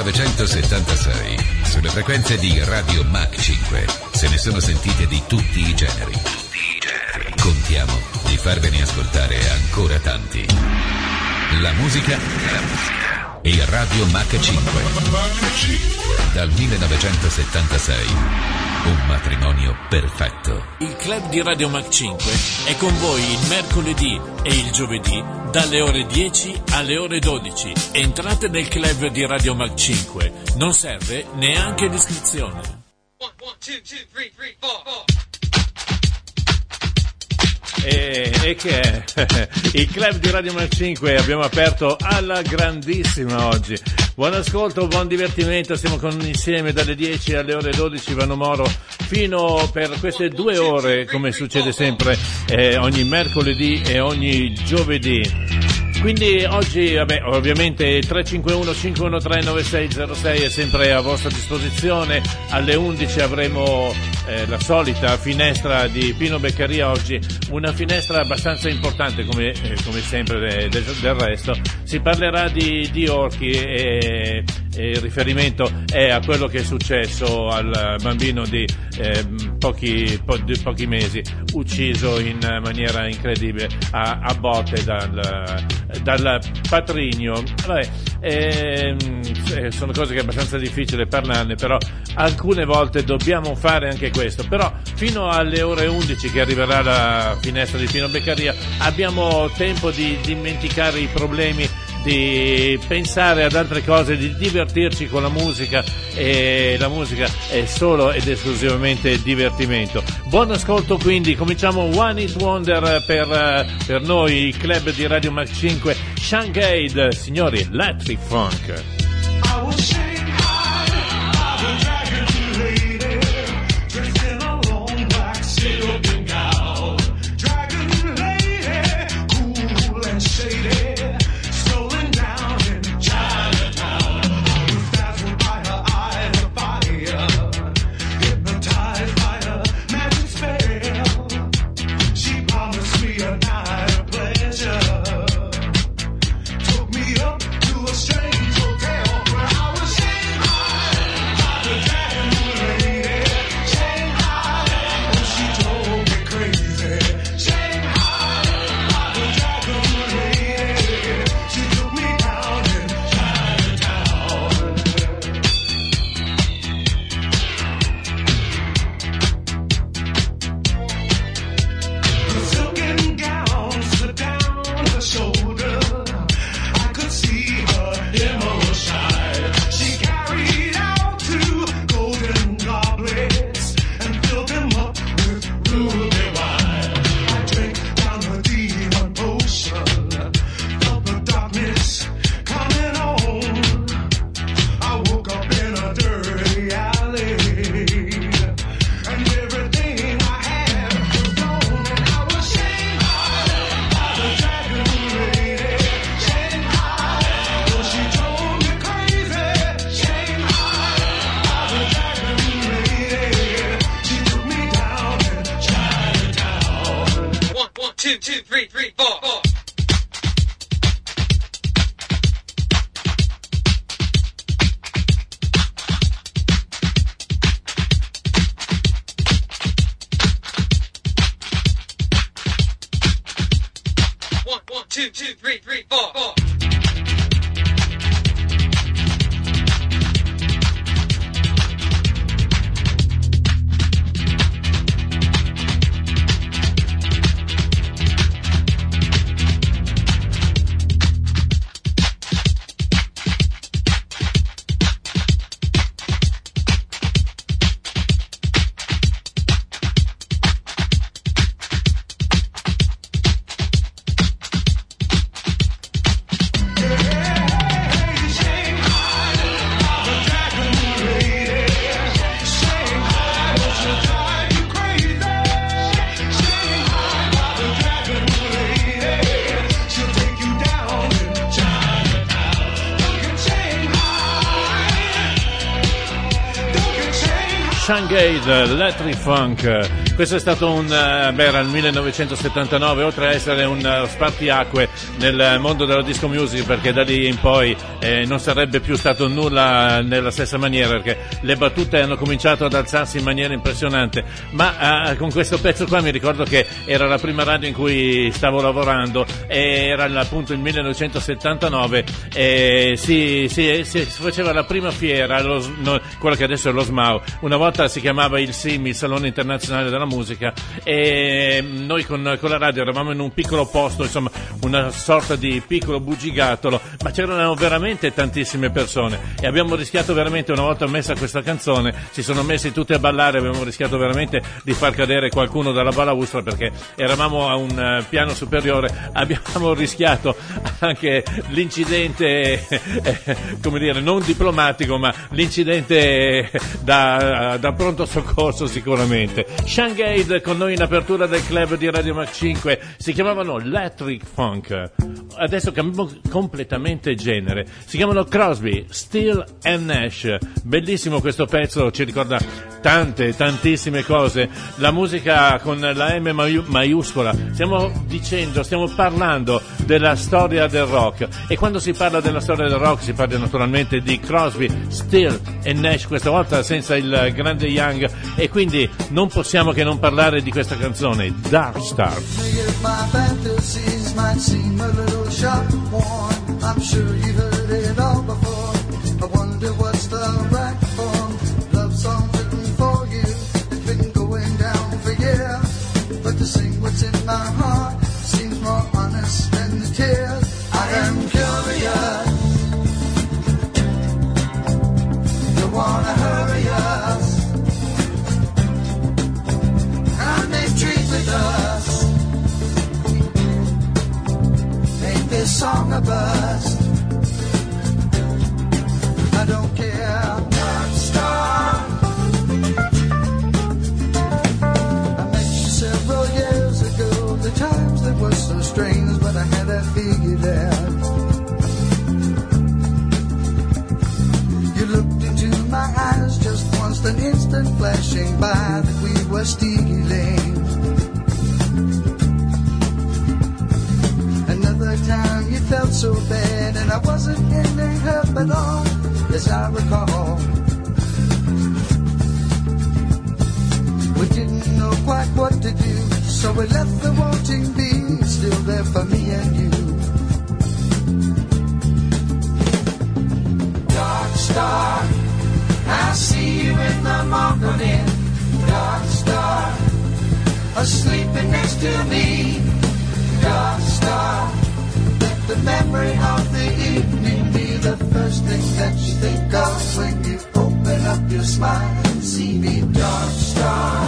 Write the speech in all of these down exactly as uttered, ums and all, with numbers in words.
millenovecentosettantasei, sulle frequenze di Radio Mach cinque, se ne sono sentite di tutti i generi. Contiamo di farvene ascoltare ancora tanti. La musica, la musica e Radio Mach cinque. Dal millenovecentosettantasei, un matrimonio perfetto. Il club di Radio Mach cinque è con voi il mercoledì e il giovedì dalle ore dieci alle ore dodici. Entrate nel club di Radio Mach cinque, non serve neanche l'iscrizione. One, one, two, two, three, three, four, four. E, e che è il club di Radio Mach cinque, abbiamo aperto alla grandissima oggi. Buon ascolto, buon divertimento, siamo con insieme dalle dieci alle ore dodici, Vano Moro, fino per queste due ore, come succede sempre eh, ogni mercoledì e ogni giovedì. Quindi oggi, vabbè, ovviamente il tre cinque uno cinque uno tre nove sei zero sei è sempre a vostra disposizione. Alle undici avremo eh, la solita finestra di Pino Beccaria, oggi una finestra abbastanza importante come, eh, come sempre de, de, del resto. Si parlerà di, di orchi e, e il riferimento è a quello che è successo al bambino di, eh, pochi, po, di pochi mesi, ucciso in maniera incredibile a, a botte dal... dal patrigno. Vabbè, ehm, sono cose che è abbastanza difficile parlarne, però alcune volte dobbiamo fare anche questo. Però fino alle ore undici, che arriverà la finestra di Pino Beccaria, abbiamo tempo di dimenticare i problemi, di pensare ad altre cose, di divertirci con la musica, e la musica è solo ed esclusivamente divertimento. Buon ascolto, quindi cominciamo One Hit Wonder per, per noi, il club di Radio Mach cinque, Shanghai, signori, Electric Funk. Shanghai, Electric Funk. Questo è stato un, beh, era il millenovecentosettantanove, oltre a essere un spartiacque nel mondo della disco music, perché da lì in poi eh, non sarebbe più stato nulla nella stessa maniera, perché le battute hanno cominciato ad alzarsi in maniera impressionante. Ma eh, con questo pezzo qua mi ricordo che era la prima radio in cui stavo lavorando, e era appunto il millenovecentosettantanove, e si, si, si faceva la prima fiera, lo, no, quello che adesso è lo S M A U. Una volta si chiamava il S I M, il Salone Internazionale della Musica, e noi con, con la radio eravamo in un piccolo posto, insomma una sorta di piccolo bugigattolo, ma c'erano veramente tantissime persone, e abbiamo rischiato veramente, una volta messa questa canzone, si sono messi tutti a ballare, abbiamo rischiato veramente di far cadere qualcuno dalla balaustra, perché eravamo a un uh, piano superiore. Abbiamo rischiato anche l'incidente, eh, come dire, non diplomatico, ma l'incidente da, da pronto soccorso sicuramente. Shangade con noi in apertura del club di Radio Mach cinque, si chiamavano Electric Funk, adesso cambiamo completamente genere, si chiamano Crosby, Still and Nash. Bellissimo questo pezzo, ci ricorda tante, tantissime cose, la musica con la M maiu- maiuscola, stiamo dicendo, stiamo parlando della storia del rock, e quando si parla della storia del rock si parla naturalmente di Crosby, Still e Nash, questa volta senza il grande Young, e quindi non possiamo che non parlare di questa canzone, Dark Star. My fantasies might seem a little sharp and worn, I'm sure you've heard it all before. I wonder what's the right form. Love song written for you, it's been going down for years, but to sing what's in my heart seems more honest than the tears. I am curious, you wanna hurry us, and they treat with us. Ain't this song a bust? I don't care. Dark Star, I met you several years ago. The times that were so strange, but I had that figured out. You looked into my eyes just once, an instant flashing by that we were stealing. Another time you felt so bad, and I wasn't in any help at all, as I recall. We didn't know quite what to do, so we left the wanting be still there for me and you. Dark Star, I see you in the morning. Dark Star, sleeping next to me. Dark Star, let the memory of the evening be the first thing that you think of when you open up your smile and see me. Dark Star,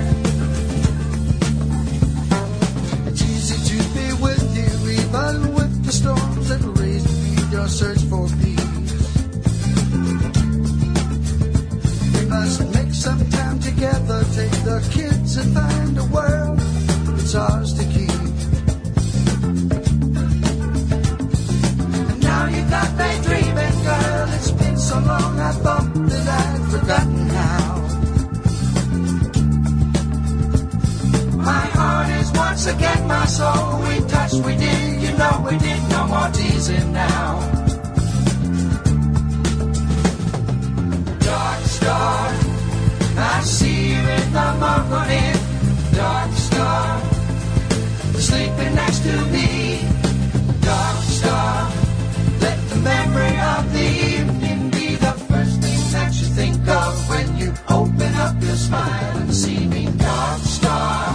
it's easy to be with you even with the storms that raise your search for peace. We must make some time together, take the kids and find a world that's ours to keep. You got me dreaming, girl, it's been so long I thought that I'd forgotten how. My heart is once again my soul, we touched, we did, you know we did, no more teasing now. Dark Star, I see you in the morning. Dark Star, sleeping next to me. Dark Star, let the memory of the evening be the first thing that you think of when you open up your smile and see me. Dark Star,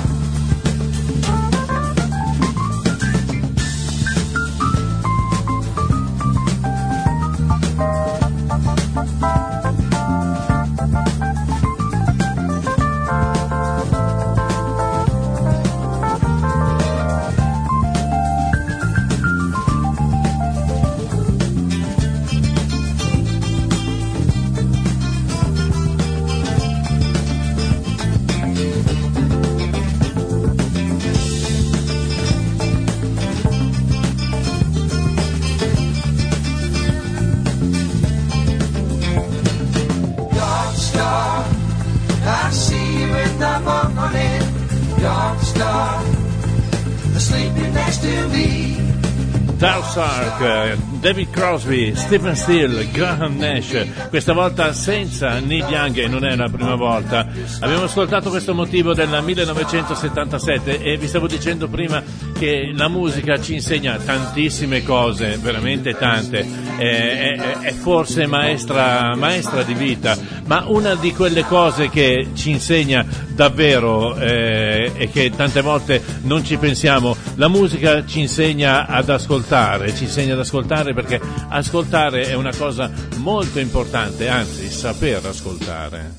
Dark Star, sleeping next to me. Dark Sark, David Crosby, Stephen Steele, Graham Nash, questa volta senza Neil Young, e non è la prima volta. Abbiamo ascoltato questo motivo del millenovecentosettantasette e vi stavo dicendo prima che la musica ci insegna tantissime cose, veramente tante, è, è, è forse maestra, maestra di vita, ma una di quelle cose che ci insegna davvero eh, e che tante volte non ci pensiamo, la musica ci insegna ad ascoltare, ci insegna ad ascoltare, perché ascoltare è una cosa molto importante, anzi saper ascoltare.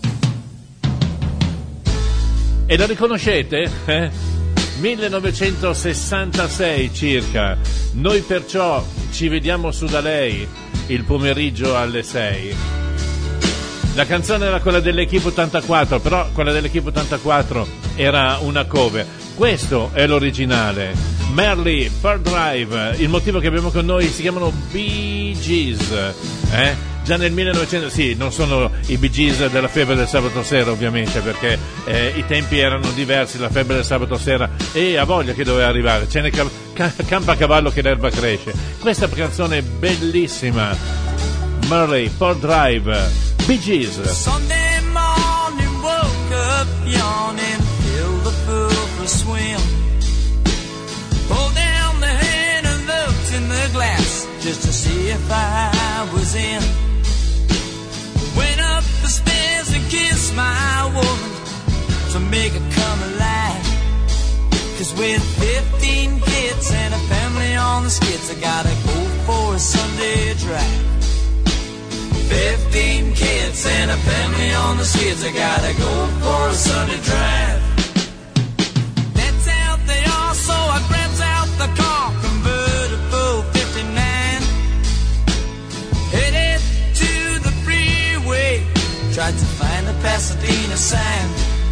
E la riconoscete? Eh? millenovecentosessantasei circa, noi perciò ci vediamo su da lei il pomeriggio alle sei. La canzone era quella dell'Equipe ottantaquattro, però quella dell'Equipe ottantaquattro era una cover. Questo è l'originale. Merle, Pearl Drive, il motivo che abbiamo con noi si chiamano Bee Gees, eh? Già nel millenovecento, sì, non sono i Bee Gees della febbre del sabato sera ovviamente, perché eh, i tempi erano diversi, la febbre del sabato sera, e a voglia che doveva arrivare, ce ne ca- ca- campa a cavallo che l'erba cresce. Questa canzone bellissima, Merle, Pearl Drive, Bee Gees. Sunday morning, woke up yawning, filled the pool for a swim. Pulled down the hand and looked in the glass just to see if I was in. Went up the stairs and kissed my woman to make her come alive. Cause with fifteen kids and a family on the skids, I gotta go for a Sunday drive. Fifteen kids and a family on the skids, I gotta go for a Sunday drive. That's out they are, so I grabs out the car, convertible fifty-nine. Headed to the freeway, tried to find the Pasadena sign.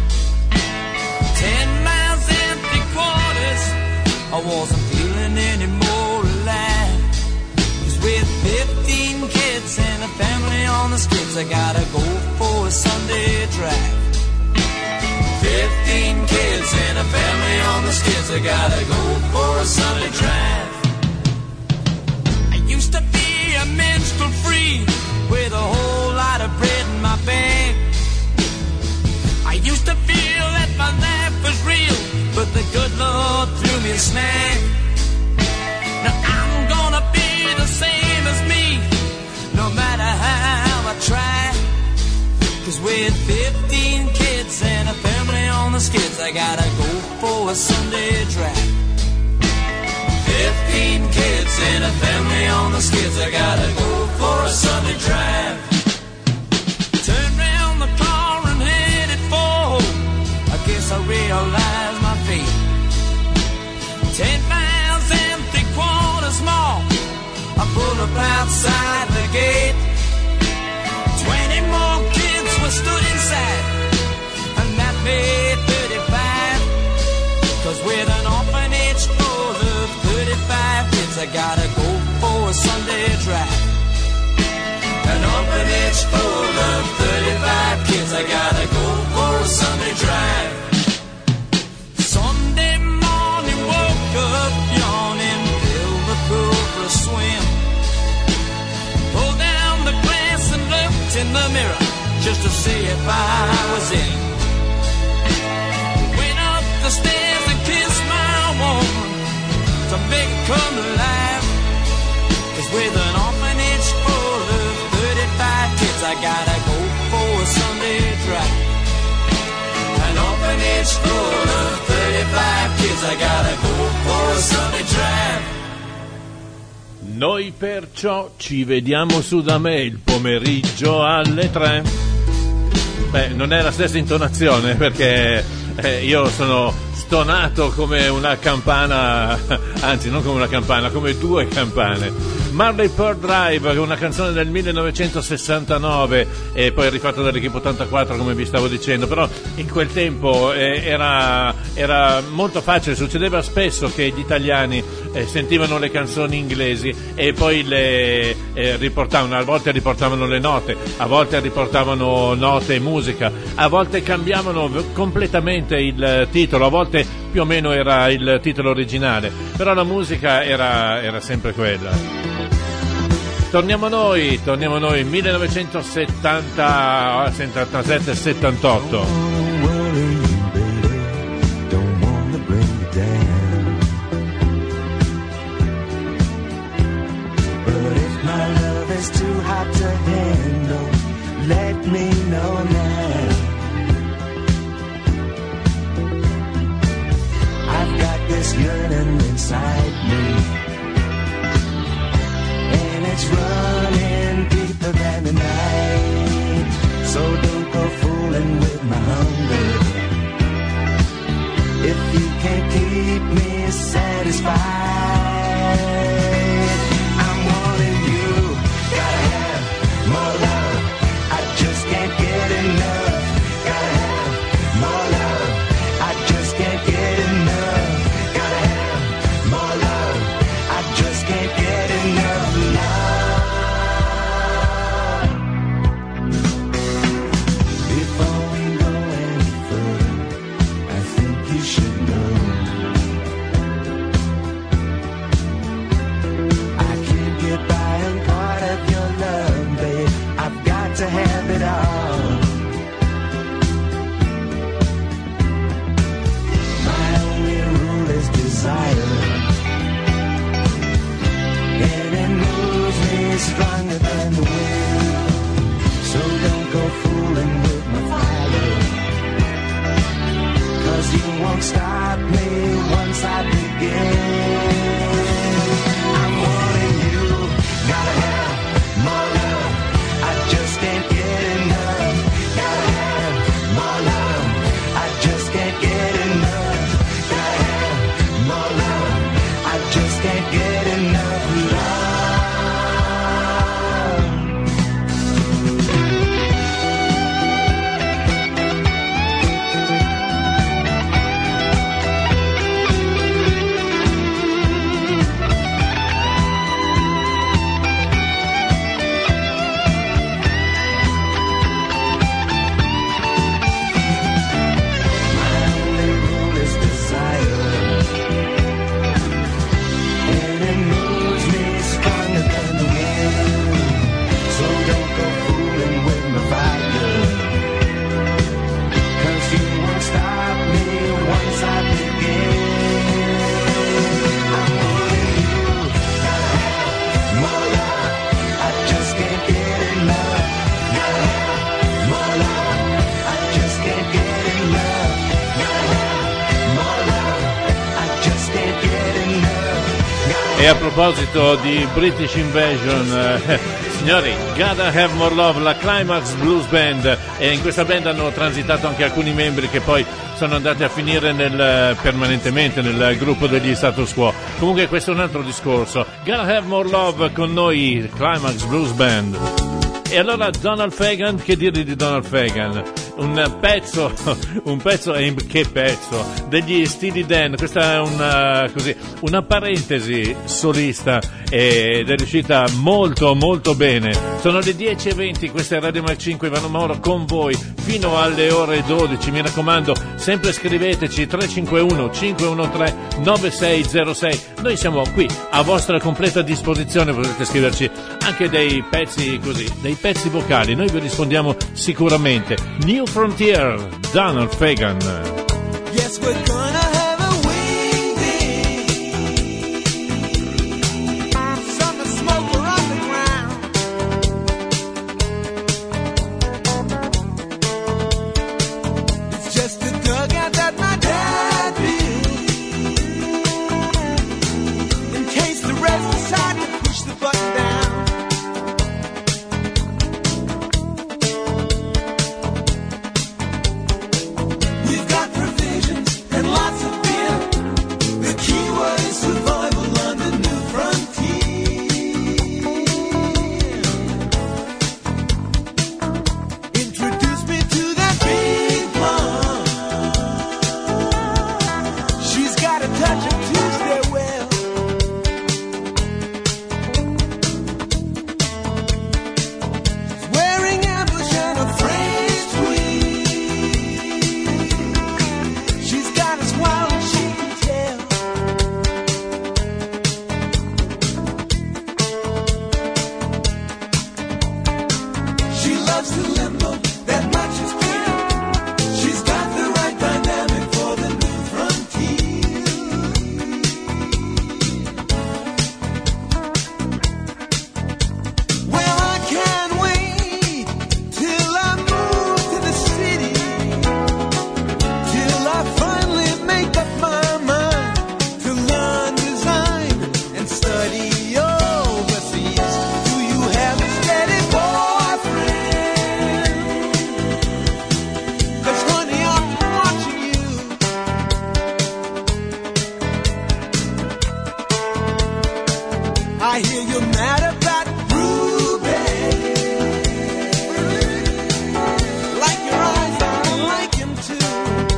Ten miles empty quarters, I wasn't feeling any more alive. Cause with fifteen kids and a family on the skids, I gotta go for a Sunday drive. Fifteen kids and a family on the skids, I gotta go for a Sunday drive. I used to be a minstrel free with a whole lot of bread in my bag. I used to feel that my life was real, but the good Lord threw me a snag. Now I'm gonna be the same as me, no matter how I try. Cause with fifteen kids and a family on the skids, I gotta go for a Sunday drive. Fifteen kids and a family on the skids, I gotta go for a Sunday drive. Turn round the car and headed for home, I guess I realized my fate. Ten miles and three quarters more, I pulled up outside the gate. Twenty more kids were stood inside, and that made thirty-five. Cause with an orphanage full of thirty-five kids, I gotta go for a Sunday drive. An orphanage full of thirty-five kids, I gotta go for a Sunday drive. Sunday morning, woke up yawning, filled the pool for a swim. Pulled down the glass and looked in the mirror just to see if I was in. Went up the stairs and kissed my woman to make her come alive. Cause with an orphanage full of thirty-five kids, I gotta go for a Sunday drive. An orphanage full of thirty-five kids, I gotta go for a Sunday drive. Noi perciò ci vediamo su da me il pomeriggio alle tre. Beh, non è la stessa intonazione, perché eh, io sono stonato come una campana, anzi non come una campana, come due campane. Marley Pearl Drive, una canzone del millenovecentosessantanove e poi rifatta dall'Equipe ottantaquattro, come vi stavo dicendo, però in quel tempo eh, era, era molto facile, succedeva spesso che gli italiani eh, sentivano le canzoni inglesi e poi le eh, riportavano, a volte riportavano le note, a volte riportavano note e musica, a volte cambiavano completamente il titolo, a volte più o meno era il titolo originale, però la musica era, era sempre quella. Torniamo noi, torniamo noi, millenovecentosettanta, settantasette settantotto. Too hot to handle, let me know now. I've got this yearning inside me, and it's running deeper than the night. So don't go fooling with my hunger. If you can't keep me satisfied, more love, I just can't get enough. Gotta have more love, I just can't get enough. Gotta have more love, I just can't get enough love. Before we go any further, I think you should know I can't get by on part of your love, babe. I've got to have it all. My only rule is desire, and it moves me stronger than the wind. So don't go fooling with my fire, 'cause you won't stop me once I begin. I'm wanting you, gotta have more love, I just can't get enough. Gotta have more love, I just can't get enough. Gotta have more love, I just can't get enough love. E a proposito di British Invasion, eh, signori, Gotta Have More Love, la Climax Blues Band, e in questa band hanno transitato anche alcuni membri che poi sono andati a finire nel, permanentemente nel gruppo degli Status Quo. Comunque questo è un altro discorso. Gotta Have More Love con noi, Climax Blues Band. E allora Donald Fagen, che dire di Donald Fagen? Un pezzo, un pezzo, che pezzo, degli Steely Dan. Questa è una, così, una parentesi solista ed è riuscita molto molto bene. Sono le dieci e venti, questa è Radio Mac cinque, Ivano Mauro con voi fino alle ore dodici. Mi raccomando, sempre scriveteci tre cinque uno cinque uno tre nove sei zero sei. Noi siamo qui a vostra completa disposizione, potete scriverci anche dei pezzi così, dei pezzi vocali, noi vi rispondiamo sicuramente. New Frontier, Donald Fagen. Yes, we're gonna have a wing day. Summer smoke around the ground. It's just a dugout that my dad built in case the rest decide to push the button down. We've got provisions and lots loves to limbo, that much is clear. She's got the right dynamic for the new frontier. Well, I can't wait till I move to the city, till I finally make up my mind to learn design and study overseas. Do you have a steady boyfriend? 'Cause honey, I'm watching you. I hear you're mad about Ruby. Like your eyes, I like him too.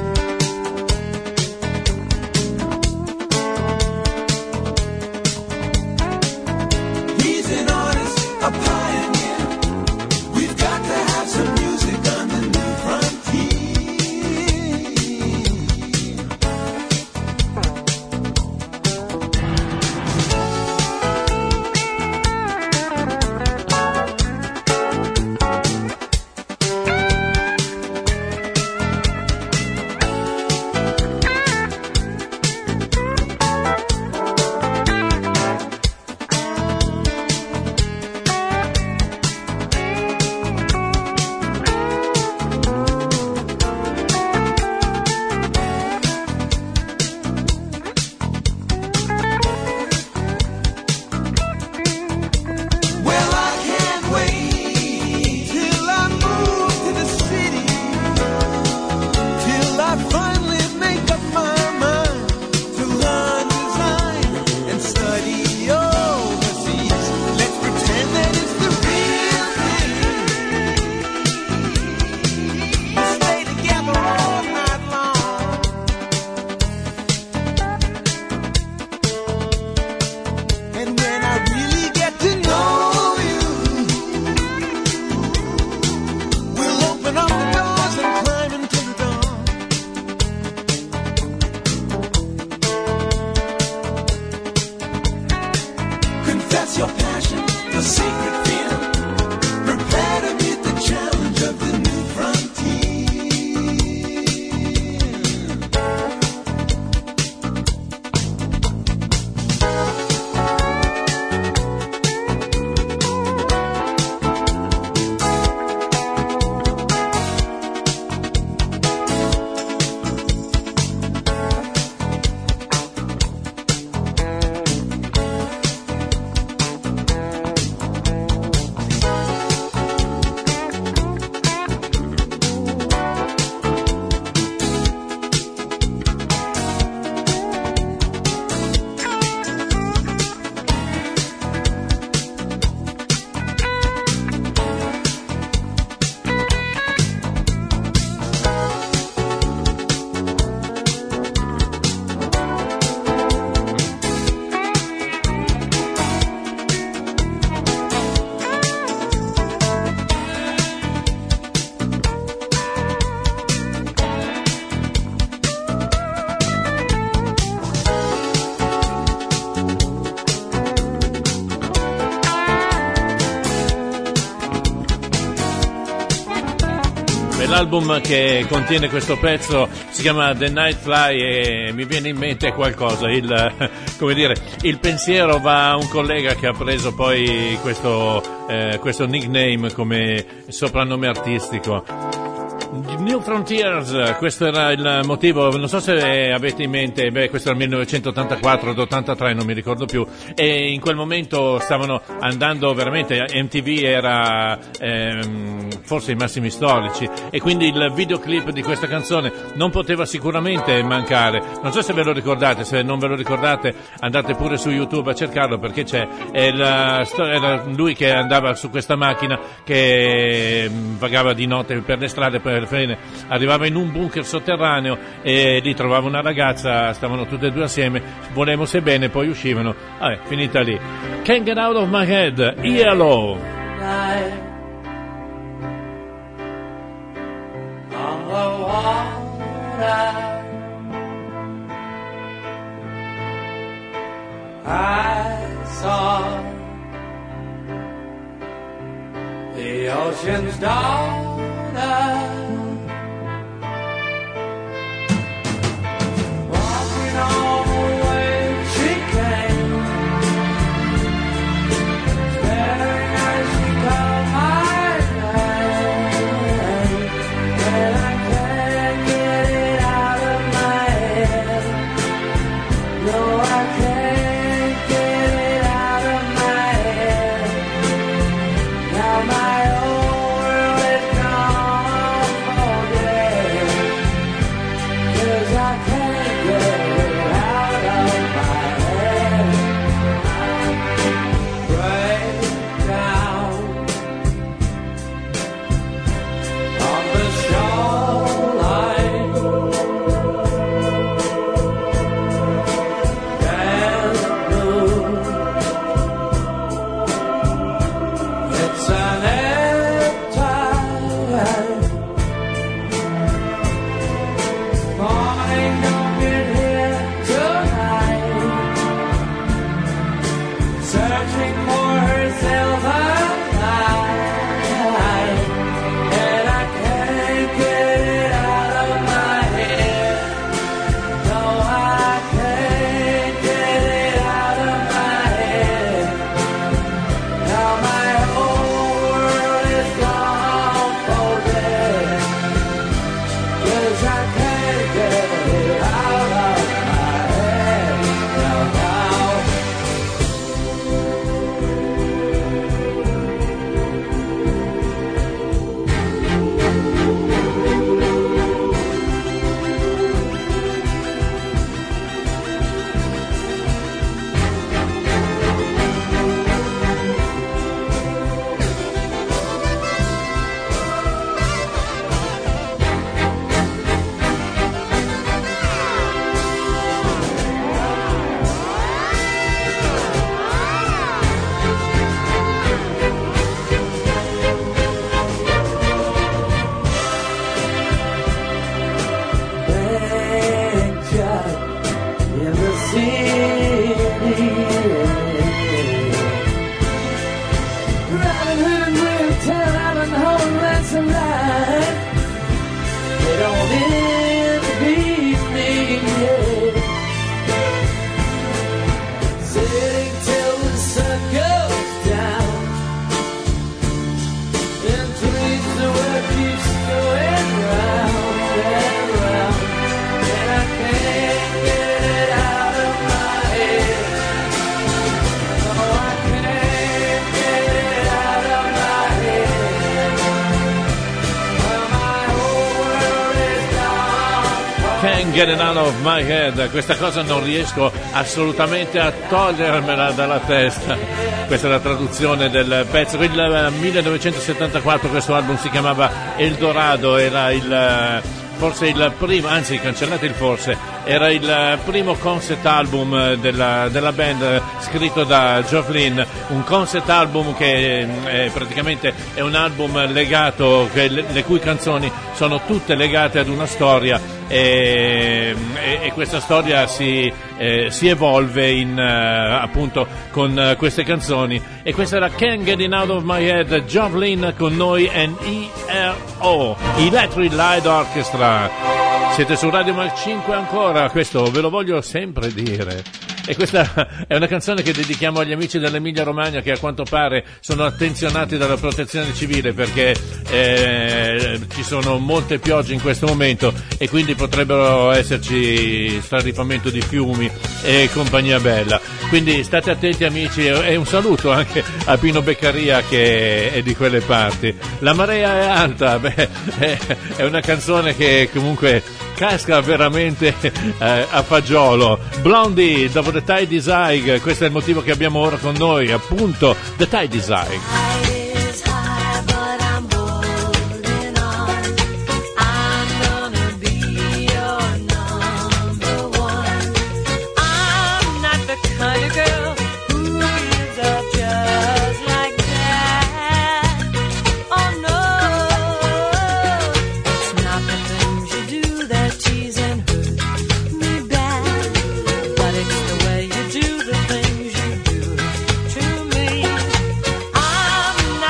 He's an artist, a pioneer. We've got to have some music on the new frontier. Well, I can't wait till I move to the city, till I finally make up my mind to learn design and study overseas. Let's pretend that it's the real thing. We'll stay together all night long. And when I really get to know you, we'll open up the doors and climb into the dawn. Confess your passion, your secret fear. Prepare to meet the challenge of the new frontier. L'album che contiene questo pezzo si chiama The Night Fly e mi viene in mente qualcosa, il, come dire, il pensiero va a un collega che ha preso poi questo, eh, questo nickname come soprannome artistico. New Frontiers, questo era il motivo, non so se avete in mente, beh, questo era il millenovecentottantaquattro ad ottantatré, non mi ricordo più, e in quel momento stavano andando veramente, M T V era ehm, forse i massimi storici, e quindi il videoclip di questa canzone non poteva sicuramente mancare. Non so se ve lo ricordate, se non ve lo ricordate andate pure su YouTube a cercarlo, perché c'è, è la storia, era lui che andava su questa macchina che vagava di notte per le strade, poi alla fine arrivava in un bunker sotterraneo e lì trovava una ragazza, stavano tutte e due assieme, volevose bene, poi uscivano, vabbè, finita lì. Can't Get Out of My Head, E L O. On the water, I saw the ocean's daughter. Walking on the way she came, staring as she called my name, and I can't get it out of my head. No, I can't get it out of my head. Now my whole world is gone for dead, 'cause I can't get it out of my head. Break down on the shoreline, and blue. It's an ebb tide. Morning don't get here tonight. Searching for herself alive, and I can't get it out of my head. No, I can't get it out of my head. Now my whole world is gone for dead, 'cause I can't get it out of my head. Now, now. Picture in the city, Robin Hood and Will Tell, Allen Holmes, Ransom Light. They don't envy me, yeah. Sitting till the sun goes down, and please the world keeps going round and round, and I can't get it out of my head. No, I can't get it out of my head. Well, my whole world is gone. Can't get it out of my head. Questa cosa non riesco assolutamente a togliermela dalla testa. Questa è la traduzione del pezzo. Il millenovecentosettantaquattro questo album si chiamava Eldorado, era il forse il primo, anzi cancellate il forse, era il primo concept album della, della band scritto da Geoff Lynne, un concept album che è, praticamente è un album legato, che le, le cui canzoni sono tutte legate ad una storia e, e, e questa storia si, eh, si evolve in, uh, appunto con uh, queste canzoni, e questa era Can't Get It Out of My Head, Geoff Lynne con noi and E R O, Electric Light Orchestra. Siete su Radio Mark cinque ancora, questo ve lo voglio sempre dire. E questa è una canzone che dedichiamo agli amici dell'Emilia Romagna, che a quanto pare sono attenzionati dalla protezione civile, perché eh, ci sono molte piogge in questo momento e quindi potrebbero esserci straripamento di fiumi e compagnia bella. Quindi state attenti amici, e un saluto anche a Pino Beccaria che è di quelle parti. La marea è alta, beh, è una canzone che comunque casca veramente eh, a fagiolo. Blondie, dopo The Tide is High, questo è il motivo che abbiamo ora con noi, appunto The Tide is High. I'm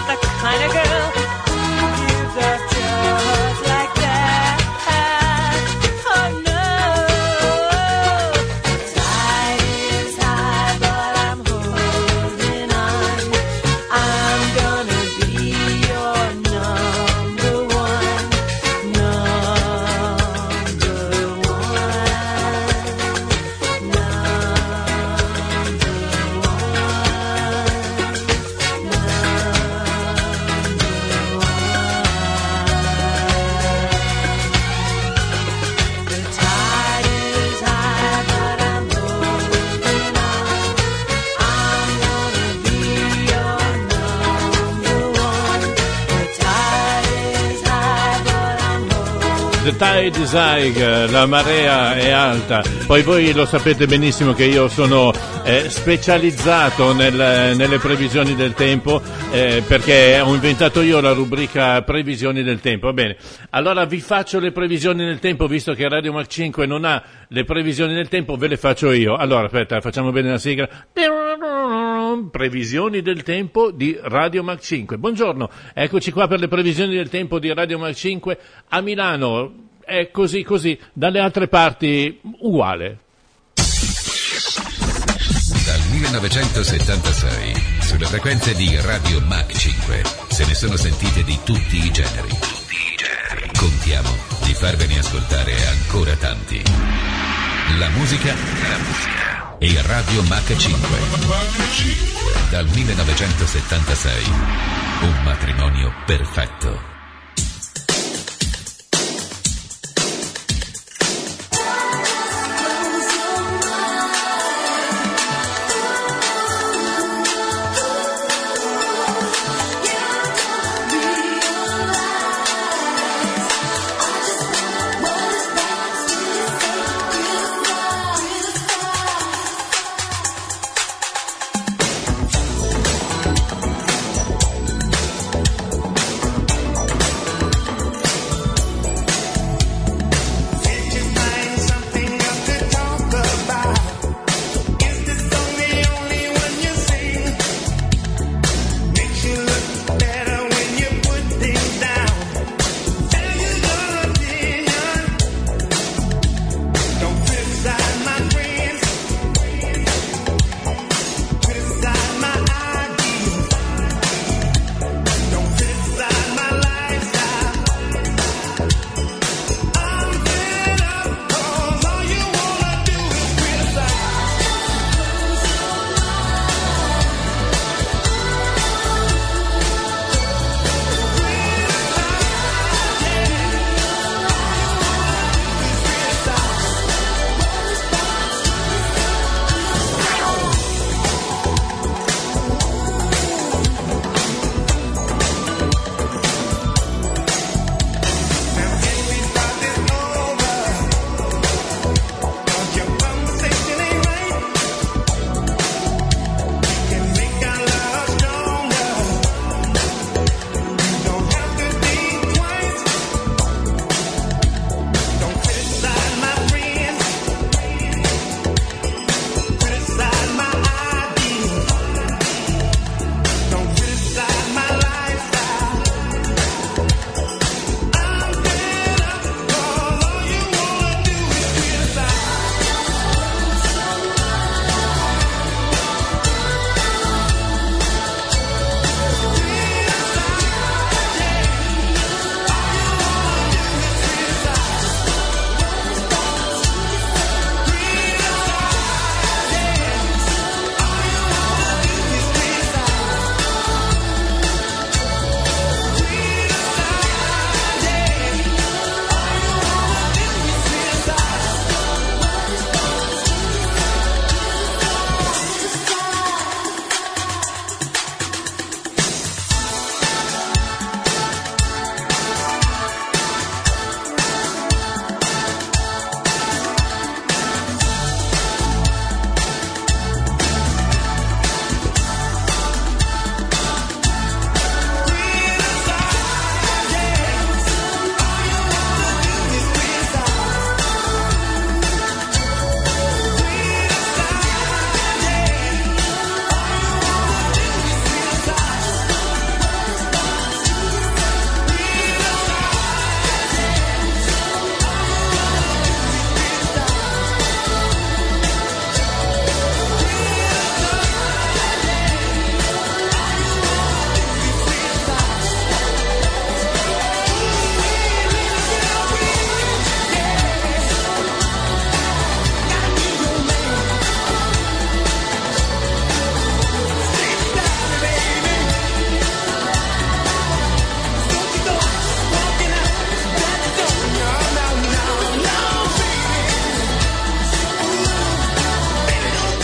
the kind of girl who gives up just like that. Oh no, tide is high, but I'm holding on. I'm gonna be your number one, number one, The tide is high, la marea è alta. Poi voi lo sapete benissimo che io sono eh, specializzato nel, nelle previsioni del tempo, eh, perché ho inventato io la rubrica previsioni del tempo. Va bene, allora vi faccio le previsioni del tempo, visto che Radio Mac cinque non ha le previsioni del tempo, ve le faccio io. Allora, aspetta, facciamo bene la sigla. Previsioni del tempo di Radio Mac cinque. Buongiorno, eccoci qua per le previsioni del tempo di Radio Mac cinque. A Milano è così così, dalle altre parti uguale. Dal millenovecentosettantasei sulle frequenze di Radio Mac cinque se ne sono sentite di tutti i generi. Tutti i generi. Contiamo di farvene ascoltare ancora tanti. La musica, la musica e Radio Mac cinque. Dal millenovecentosettantasei un matrimonio perfetto.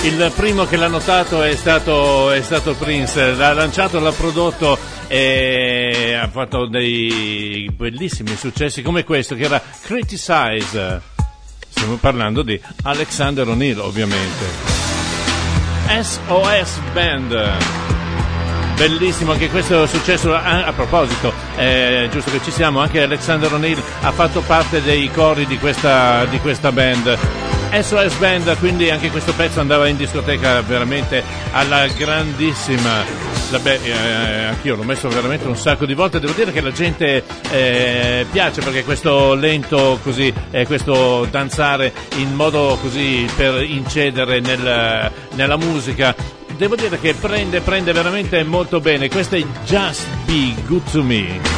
Il primo che l'ha notato è stato, è stato Prince, l'ha lanciato, l'ha prodotto e ha fatto dei bellissimi successi come questo che era Criticize. Stiamo parlando di Alexander O'Neal, ovviamente. S O S Band. Bellissimo, anche questo è successo. A, a proposito, è giusto che ci siamo, anche Alexander O'Neal ha fatto parte dei cori di questa, di questa band. S O S Band, quindi anche questo pezzo andava in discoteca veramente alla grandissima. Vabbè, eh, anch'io l'ho messo veramente un sacco di volte, devo dire che la gente eh, piace perché questo lento così, eh, questo danzare in modo così per incedere nel, nella musica, devo dire che prende, prende veramente molto bene. Questo è Just Be Good To Me.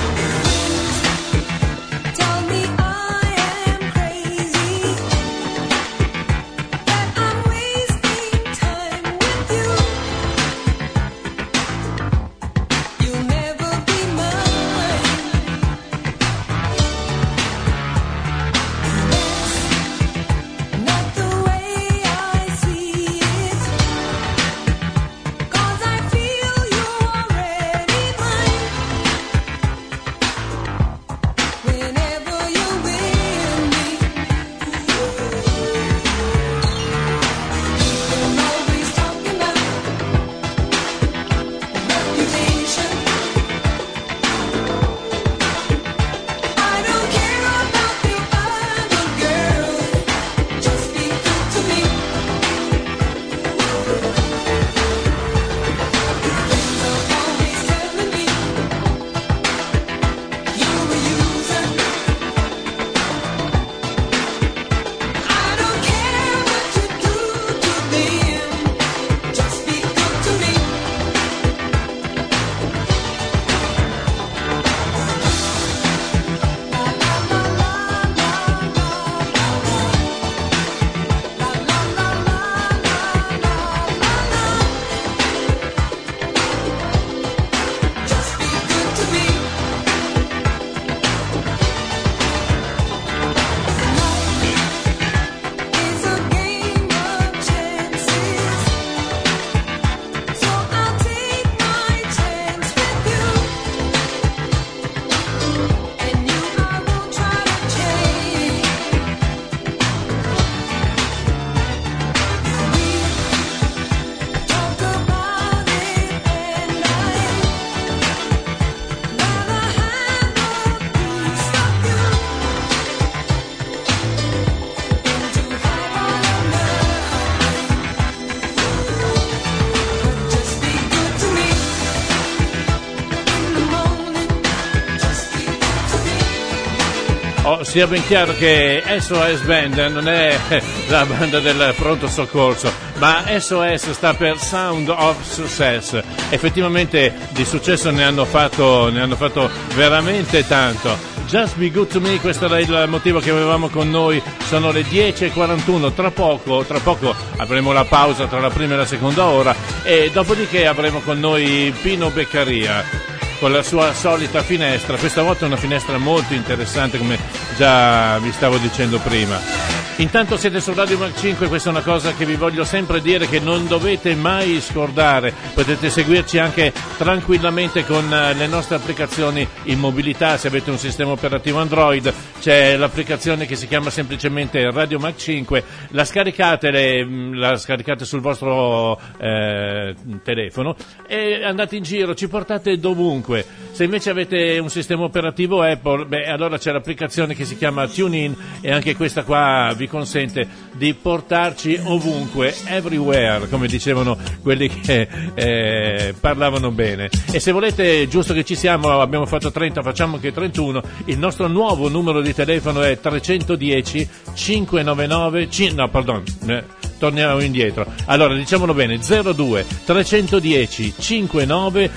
Oh, sia ben chiaro che S O S Band non è la banda del pronto soccorso, ma S O S sta per Sound of Success. Effettivamente di successo ne hanno fatto, ne hanno fatto veramente tanto. Just Be Good To Me, questo era il motivo che avevamo con noi. Sono le dieci e quarantuno, tra poco, tra poco avremo la pausa tra la prima e la seconda ora e dopodiché avremo con noi Pino Beccaria con la sua solita finestra. Questa volta è una finestra molto interessante, come già vi stavo dicendo prima. Intanto siete su Radio Mac cinque, questa è una cosa che vi voglio sempre dire, che non dovete mai scordare. Potete seguirci anche tranquillamente con le nostre applicazioni in mobilità. Se avete un sistema operativo Android c'è l'applicazione che si chiama semplicemente Radio Mac cinque, la scaricate, la scaricate sul vostro eh, telefono e andate in giro, ci portate dovunque. Se invece avete un sistema operativo Apple, beh, allora c'è l'applicazione che si chiama TuneIn e anche questa qua vi consente di portarci ovunque, everywhere, come dicevano quelli che eh, parlavano bene. E se volete, giusto che ci siamo, abbiamo fatto trenta, facciamo anche trentuno, il nostro nuovo numero di telefono è trecentodieci cinquecentonovantanove, no pardon, eh, torniamo indietro, allora diciamolo bene, zero due trecentodieci cinquantanove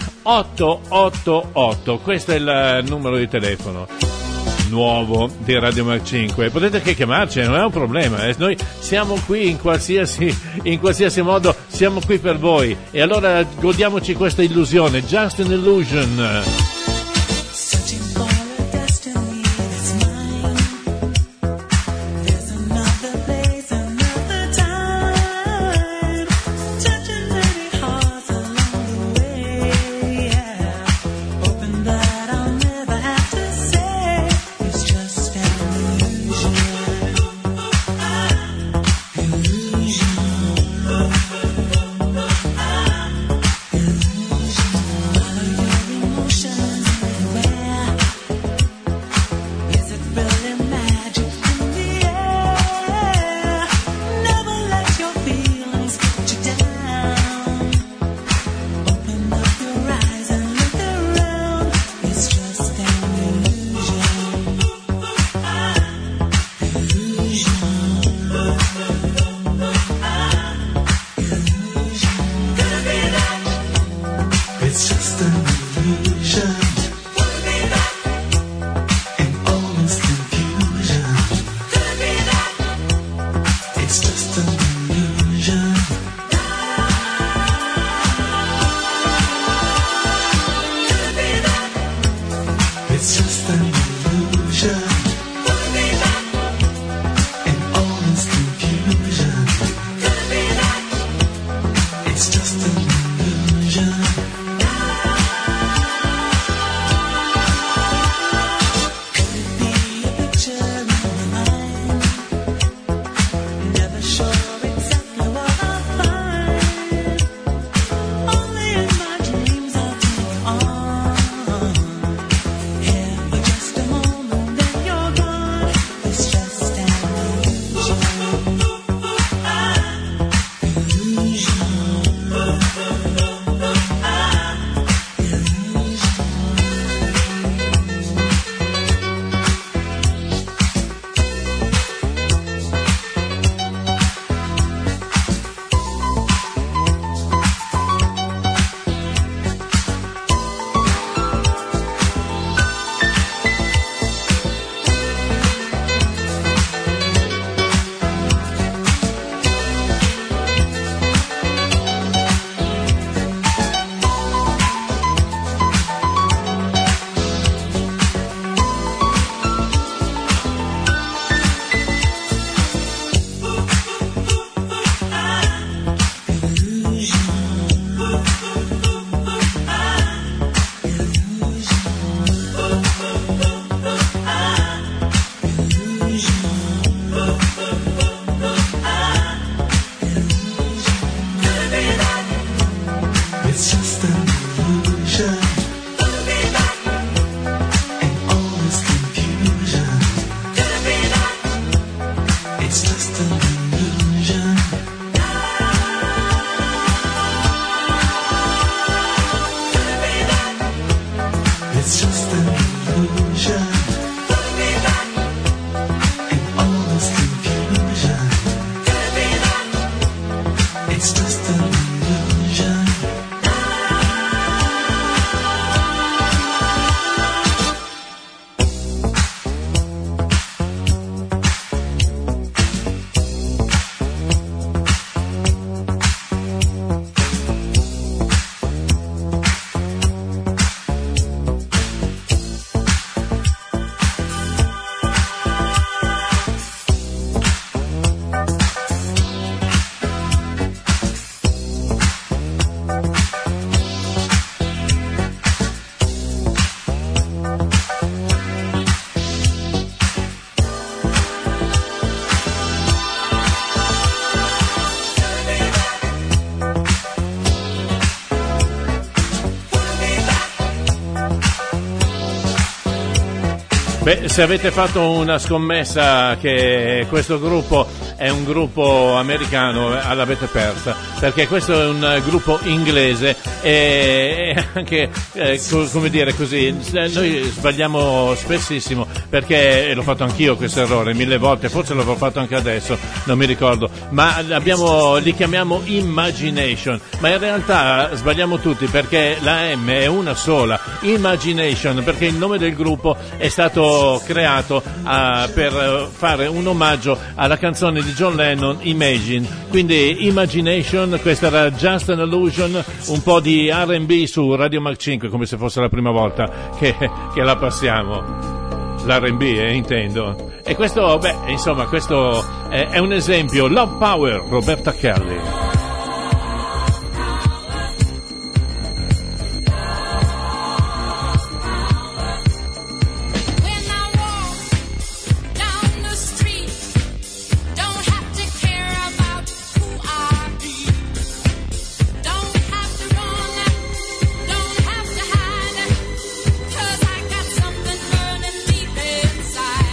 ottocentotantotto, questo è il numero di telefono nuovo di Radio Mac cinque. Potete anche chiamarci, non è un problema, eh. Noi siamo qui in qualsiasi, in qualsiasi modo, siamo qui per voi. E allora godiamoci questa illusione, Just an Illusion. Beh, se avete fatto una scommessa che questo gruppo è un gruppo americano, l'avete persa, perché questo è un gruppo inglese e anche, eh, come dire così, noi sbagliamo spessissimo, perché l'ho fatto anch'io questo errore mille volte, forse l'avrò fatto anche adesso, non mi ricordo, ma abbiamo, li chiamiamo Imagination, ma in realtà sbagliamo tutti, perché la M è una sola, Imagination, perché il nome del gruppo è stato creato uh, per fare un omaggio alla canzone di John Lennon, Imagine, quindi Imagination. Questa era Just an Illusion, un po' di R and B su Radio Mac cinque, come se fosse la prima volta che, che la passiamo, l'R and B eh, intendo, e questo, beh, insomma, questo è, è un esempio. Love Power, Roberta Kelly.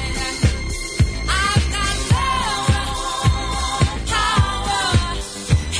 I've got love, power.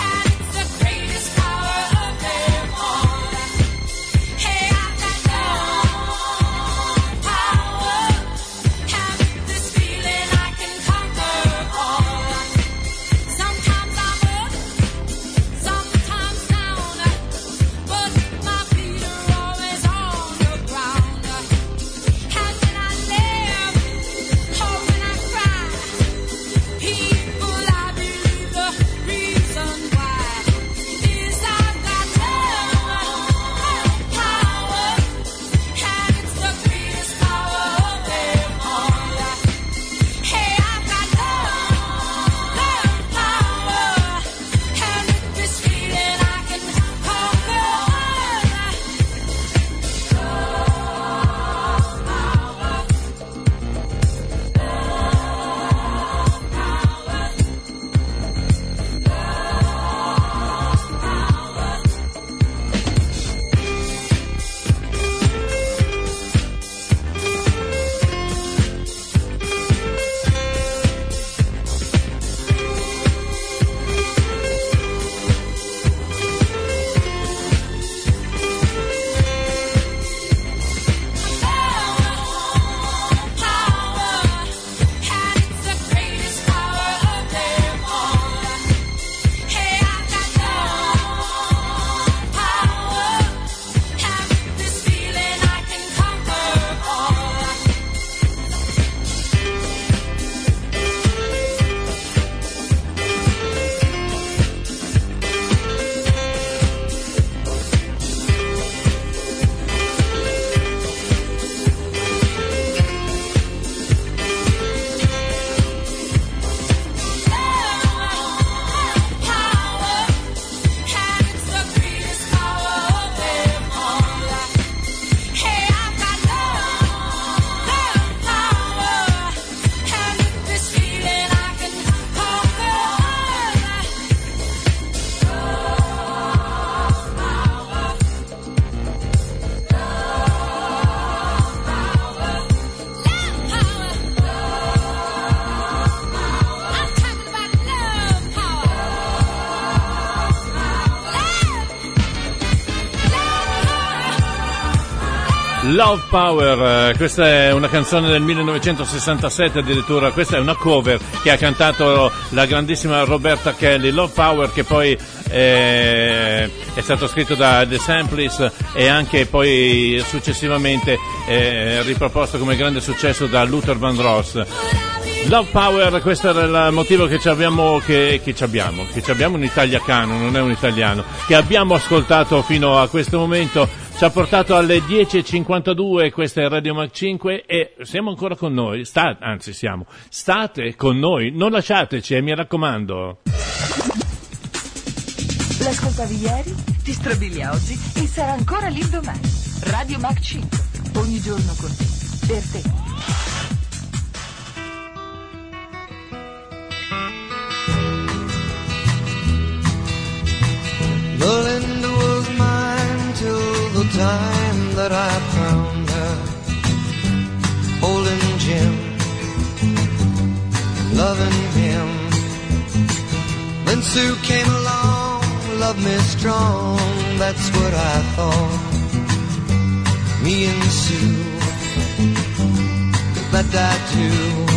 Love Power, eh, questa è una canzone del millenovecentosessantasette addirittura, questa è una cover che ha cantato la grandissima Roberta Kelly. Love Power, che poi eh, è stato scritto da The Samplies e anche poi successivamente eh, riproposto come grande successo da Luther Vandross. Love Power, questo era il motivo che ci abbiamo, che, che ci abbiamo, che ci abbiamo un italiano, non è un italiano, che abbiamo ascoltato fino a questo momento, ci ha portato alle dieci e cinquantadue, questa è Radio Mac cinque e siamo ancora con noi, sta, anzi siamo, state con noi, non lasciateci, eh, mi raccomando. L'ascoltavi ieri, ti strabilia oggi e sarà ancora lì domani. Radio Mac cinque, ogni giorno con te, per te. Belinda was mine till the time that I found her, holding Jim, loving him. Then Sue came along, loved me strong, that's what I thought. Me and Sue, but I too.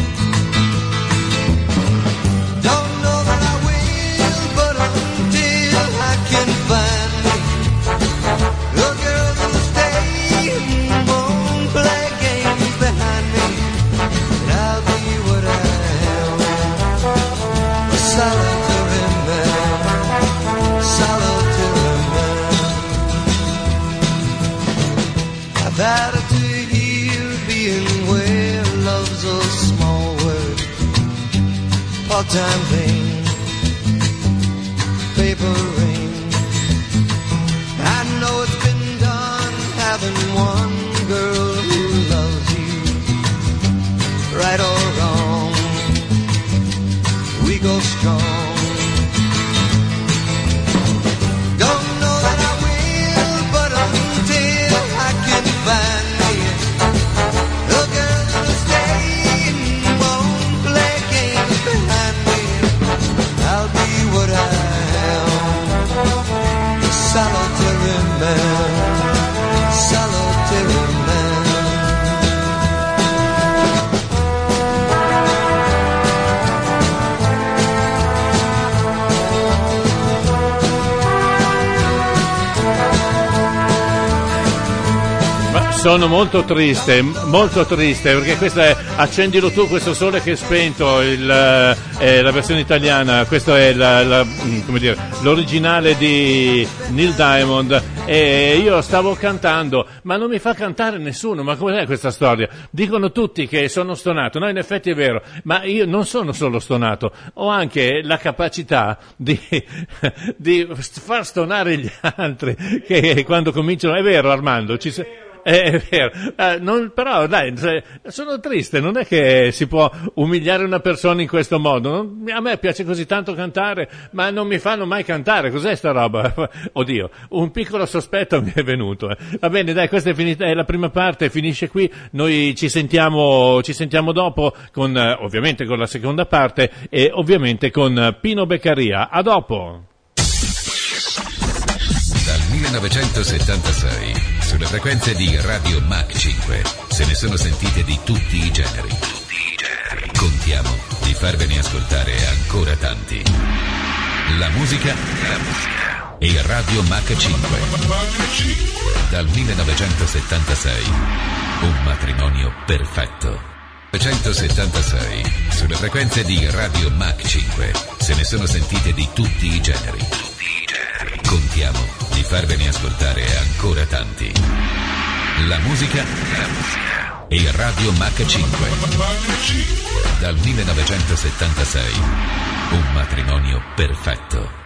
Don't know that I will, but until I can find me a girl that'll stay and won't play games behind me, and I'll be what I am, a solitary man, solitary man. I've had it to hear being where love's a small word, part-time thing, paper rain. I know it's been done having one girl who loves you, right or wrong, we go strong. Don't know that I will, but until I can find me a girl that'll stay and won't play games behind me, I'll be what I am, a solitary man, solitary man. Ma sono molto triste, molto triste, perché questa è Accendilo tu, questo sole che è spento, il, eh, la versione italiana, questo è la, la, come dire, l'originale di Neil Diamond, e io stavo cantando, ma non mi fa cantare nessuno, ma cos'è questa storia? Dicono tutti che sono stonato, no, in effetti è vero, ma io non sono solo stonato, ho anche la capacità di, di far stonare gli altri, che quando cominciano, è vero Armando, ci sei... È vero, eh, non, però dai, sono triste, non è che si può umiliare una persona in questo modo. Non, a me piace così tanto cantare, ma non mi fanno mai cantare. Cos'è sta roba? Oddio, un piccolo sospetto mi è venuto. Eh. Va bene, dai, questa è finita, è la prima parte, finisce qui. Noi ci sentiamo, ci sentiamo dopo con, eh, ovviamente con la seconda parte e ovviamente con Pino Beccaria. A dopo. Dal millenovecentosettantasei sulle frequenze di Radio Mac cinque se ne sono sentite di tutti i generi. Contiamo di farvene ascoltare ancora tanti. La musica, la musica e Radio Mac cinque. Dal millenovecentosettantasei un matrimonio perfetto. millenovecentosettantasei sulle frequenze di Radio Mac cinque se ne sono sentite di tutti i generi. Contiamo di farvene ascoltare ancora tanti. La musica, la musica e Radio Mac cinque. Dal millenovecentosettantasei un matrimonio perfetto.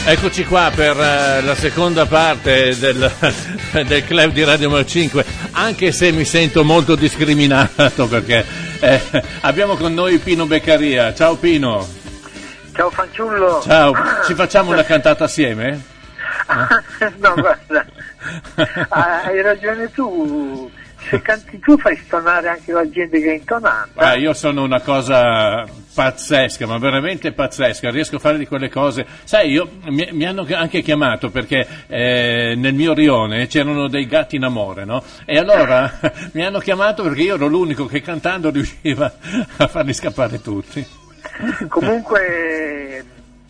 Eccoci qua per uh, la seconda parte del, del club di Radio Mac cinque, anche se mi sento molto discriminato perché eh, abbiamo con noi Pino Beccaria. Ciao Pino. Ciao fanciullo. Ciao, ci facciamo una cantata assieme? Eh? No, guarda, hai ragione tu. Se canti tu fai stonare anche la gente che è intonata. Ah, io sono una cosa pazzesca, ma veramente pazzesca, riesco a fare di quelle cose. Sai, io mi, mi hanno anche chiamato perché eh, nel mio rione c'erano dei gatti in amore, no? E allora mi hanno chiamato perché io ero l'unico che cantando riusciva a farli scappare tutti. Comunque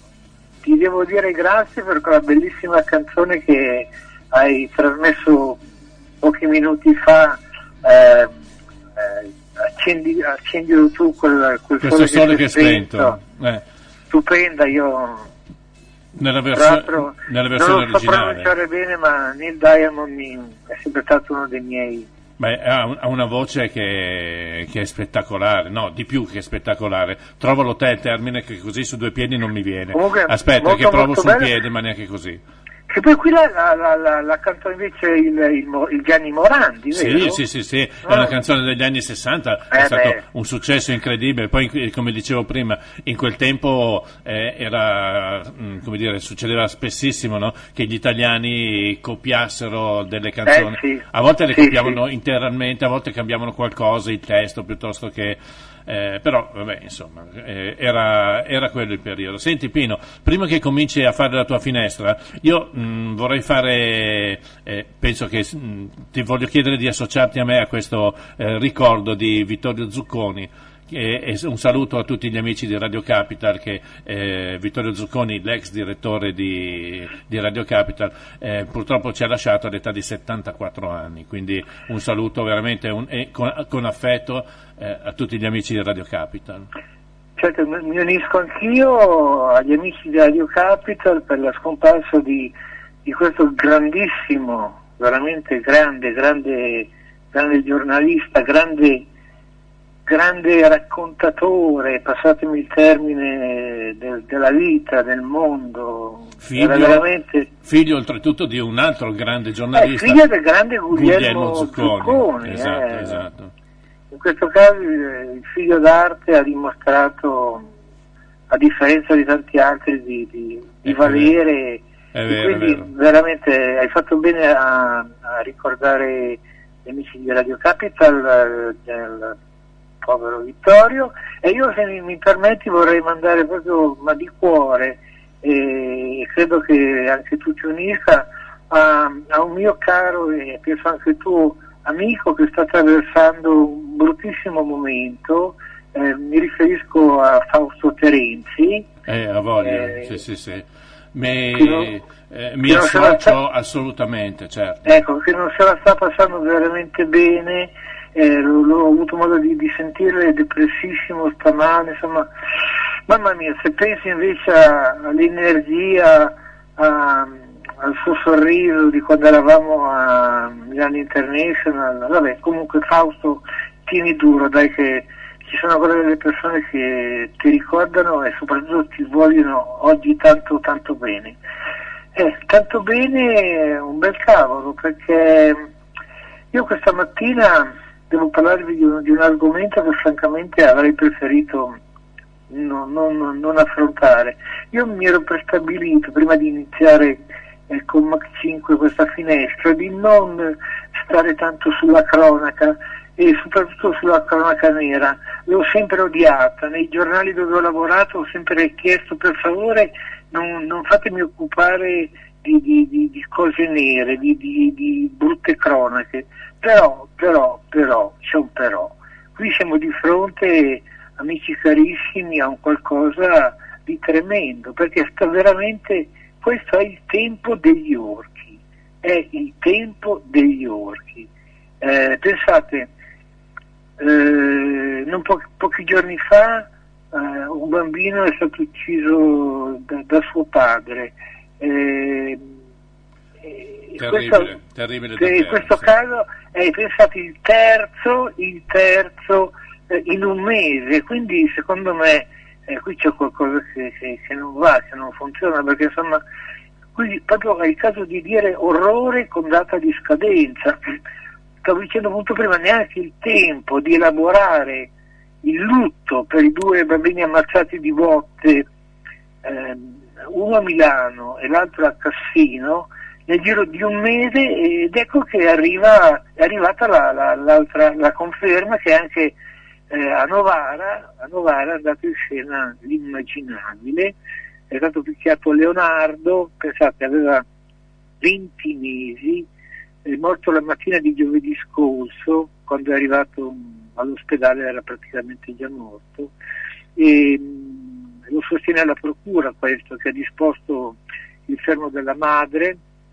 ti devo dire grazie per quella bellissima canzone che hai trasmesso pochi minuti fa. Eh, eh, accendi, accendilo tu quel, quel questo sole, sole che, che è spento, eh. Stupenda. Io nella, versione, nella versione non lo so originale pronunciare bene, ma Neil Diamond mi, è sempre stato uno dei miei. Beh, ha una voce che, che è spettacolare, no, di più che spettacolare. Trovalo te il termine che così su due piedi non mi viene. Comunque, aspetta molto, che provo molto su un bello. piede, ma neanche così. Che poi qui la, la, la, la, la cantò invece il, il, il Gianni Morandi, vero? Sì, sì, sì, sì, è Ah. una canzone degli anni sessanta, è Eh stato beh. un successo incredibile. Poi, come dicevo prima, in quel tempo eh, era, mh, come dire, succedeva spessissimo, no? Che gli italiani copiassero delle canzoni. Eh, sì. A volte le Sì, copiavano sì. interamente, a volte cambiavano qualcosa, il testo, piuttosto che... Eh, però vabbè, insomma, eh, era, era quello il periodo. Senti Pino, prima che cominci a fare la tua finestra, io mh, vorrei fare, eh, penso che mh, ti voglio chiedere di associarti a me a questo eh, ricordo di Vittorio Zucconi. E, e un saluto a tutti gli amici di Radio Capital, che eh, Vittorio Zucconi, l'ex direttore di, di Radio Capital, eh, purtroppo ci ha lasciato all'età di settantaquattro anni, quindi un saluto veramente un, e con, con affetto eh, a tutti gli amici di Radio Capital. Certo, mi unisco anch'io agli amici di Radio Capital per la scomparsa di, di questo grandissimo, veramente grande, grande, grande giornalista, grande grande raccontatore, passatemi il termine, del, della vita, del mondo. Figlio, Era veramente... figlio oltretutto di un altro grande giornalista, eh, figlio del grande Guglielmo, Guglielmo Zucconi. Zucconi, Esatto, eh. esatto. In questo caso eh, il figlio d'arte ha dimostrato, a differenza di tanti altri, di, di, di È valere. È E vero, è quindi vero. veramente hai fatto bene a, a ricordare gli amici di Radio Capital, eh, del povero Vittorio, e io, se mi, mi permetti, vorrei mandare proprio, ma di cuore, e credo che anche tu ci unisca, a, a un mio caro e penso anche tu amico che sta attraversando un bruttissimo momento. Eh, mi riferisco a Fausto Terenzi. Eh, a voglia, Eh, sì, sì, sì. Mi, che non- eh, mi che non se la associo sta- assolutamente, certo. Ecco, che non se la sta passando veramente bene, eh, l'ho, l'ho avuto modo di, di sentire, è depressissimo stamane, insomma, mamma mia, se pensi invece a- all'energia, a- al suo sorriso di quando eravamo a Milan International, vabbè, comunque Fausto, tieni duro, dai, che ci sono ancora delle persone che ti ricordano e soprattutto ti vogliono oggi tanto tanto bene. Eh, tanto bene, un bel cavolo, perché io questa mattina devo parlarvi di un, di un argomento che francamente avrei preferito non, non, non affrontare. Io mi ero prestabilito, prima di iniziare eh, con Mac cinque questa finestra, di non stare tanto sulla cronaca e soprattutto sulla cronaca nera. L'ho sempre odiata, nei giornali dove ho lavorato ho sempre chiesto, per favore non, non fatemi occupare di, di, di, di cose nere, di, di, di brutte cronache, però, però, però, c'è un però. Qui siamo di fronte, amici carissimi, a un qualcosa di tremendo, perché sta veramente, questo è il tempo degli orchi, è il tempo degli orchi. Eh, pensate, eh, non po- pochi giorni fa eh, un bambino è stato ucciso da, da suo padre. Eh, eh, Terribile, questo, terribile eh, davvero, in questo sì. caso è, pensate, il terzo, il terzo eh, in un mese, quindi secondo me eh, qui c'è qualcosa che, che, che non va, che non funziona, perché insomma, qui proprio è il caso di dire orrore con data di scadenza. Stavo dicendo appunto prima, neanche il tempo di elaborare il lutto per i due bambini ammazzati di botte, ehm, uno a Milano e l'altro a Cassino, nel giro di un mese, ed ecco che arriva, è arrivata la, la, l'altra, la conferma che anche eh, a Novara, a Novara è dato in scena l'immaginabile, è stato picchiato Leonardo, pensate, aveva venti mesi, è morto la mattina di giovedì scorso, quando è arrivato all'ospedale era praticamente già morto, e mh, lo sostiene la procura questo, che ha disposto il fermo della madre,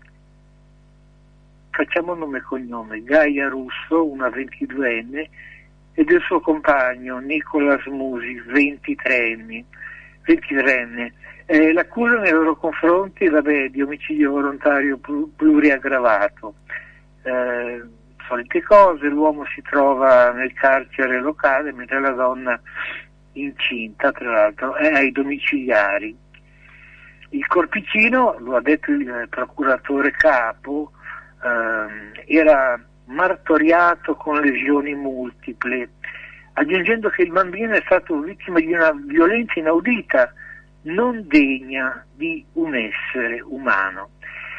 facciamo nome e cognome, Gaia Russo, una ventiduenne, e del suo compagno Nicolas Musi, ventitreenne. ventitreenne. Eh, l'accusa nei loro confronti vabbè, di omicidio volontario pluriaggravato. Eh, solite cose, l'uomo si trova nel carcere locale mentre la donna incinta, tra l'altro, è ai domiciliari. Il corpicino, lo ha detto il procuratore capo, ehm, era martoriato con lesioni multiple, aggiungendo che il bambino è stato vittima di una violenza inaudita, non degna di un essere umano.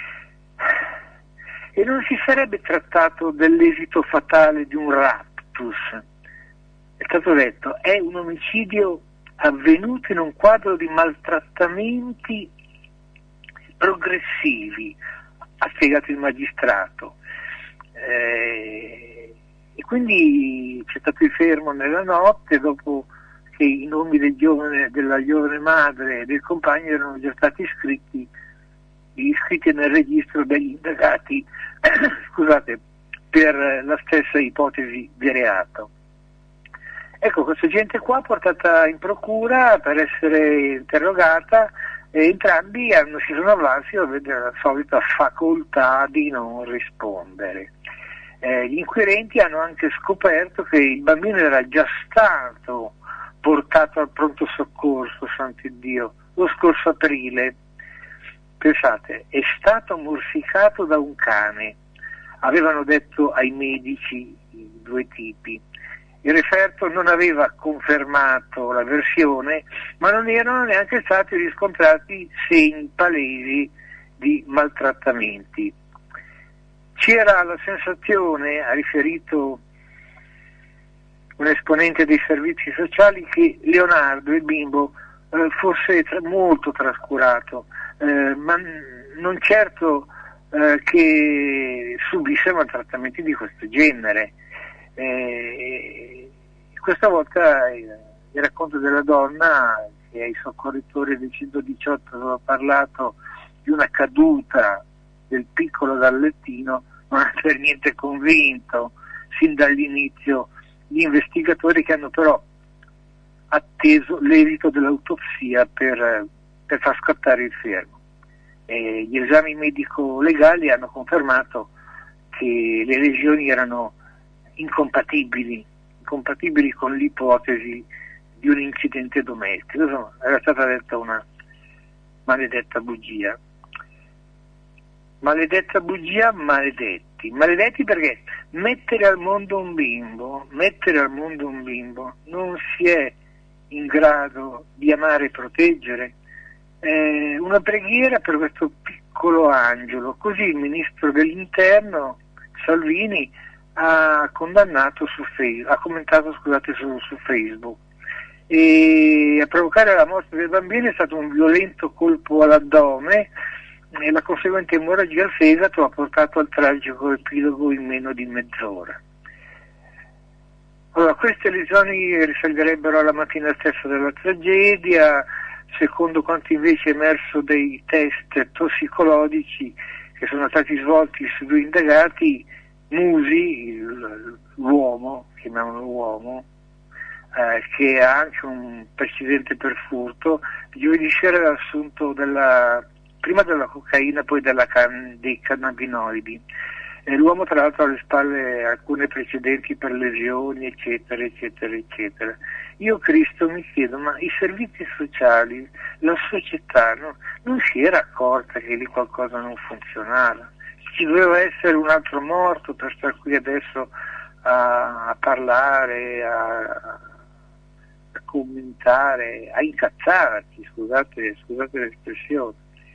E non si sarebbe trattato dell'esito fatale di un raptus. È stato detto, è un omicidio avvenuto in un quadro di maltrattamenti progressivi, ha spiegato il magistrato. Eh, e quindi c'è stato il fermo nella notte, dopo che i nomi del giovane, della giovane madre e del compagno erano già stati iscritti, iscritti nel registro degli indagati scusate, per la stessa ipotesi di reato. Ecco, questa gente qua portata in procura per essere interrogata, e entrambi hanno, si sono avvalsi della solita facoltà di non rispondere. Eh, gli inquirenti hanno anche scoperto che il bambino era già stato portato al pronto soccorso, santo Dio, lo scorso aprile. Pensate, è stato morsicato da un cane, avevano detto ai medici i due tipi. Il referto non aveva confermato la versione, ma non erano neanche stati riscontrati segni palesi di maltrattamenti. C'era la sensazione, ha riferito un esponente dei servizi sociali, che Leonardo, il bimbo, eh, fosse tra- molto trascurato, eh, ma n- non certo eh, che subisse maltrattamenti di questo genere. Eh, questa volta il, il racconto della donna, che ai soccorritori del centodiciotto aveva parlato di una caduta del piccolo dal lettino, non ha per niente convinto sin dall'inizio gli investigatori, che hanno però atteso l'esito dell'autopsia per, per far scattare il fermo. E gli esami medico-legali hanno confermato che le lesioni erano incompatibili, incompatibili con l'ipotesi di un incidente domestico. Insomma, era stata detta una maledetta bugia. Maledetta bugia, maledetti. Maledetti perché mettere al mondo un bimbo, mettere al mondo un bimbo, non si è in grado di amare e proteggere. Eh, una preghiera per questo piccolo angelo. Così il ministro dell'interno, Salvini, ha condannato su Facebook, ha commentato scusate su, su Facebook. E a provocare la morte del bambino è stato un violento colpo all'addome, e la conseguente emorragia al fegato ha portato al tragico epilogo in meno di mezz'ora. Allora, queste lesioni risalgono alla mattina stessa della tragedia, secondo quanto invece è emerso dei test tossicologici che sono stati svolti su due indagati. Musi, l'uomo, chiamiamolo uomo, eh, che ha anche un precedente per furto, giovedì sera aveva assunto della, prima della cocaina, poi della can, dei cannabinoidi. E l'uomo tra l'altro ha alle spalle alcune precedenti per lesioni, eccetera, eccetera, eccetera. io Cristo mi chiedo, ma i servizi sociali, la società no, non si era accorta che lì qualcosa non funzionava? Ci doveva essere un altro morto per star qui adesso a, a parlare, a, a commentare, a incazzarci, scusate, scusate l'espressione.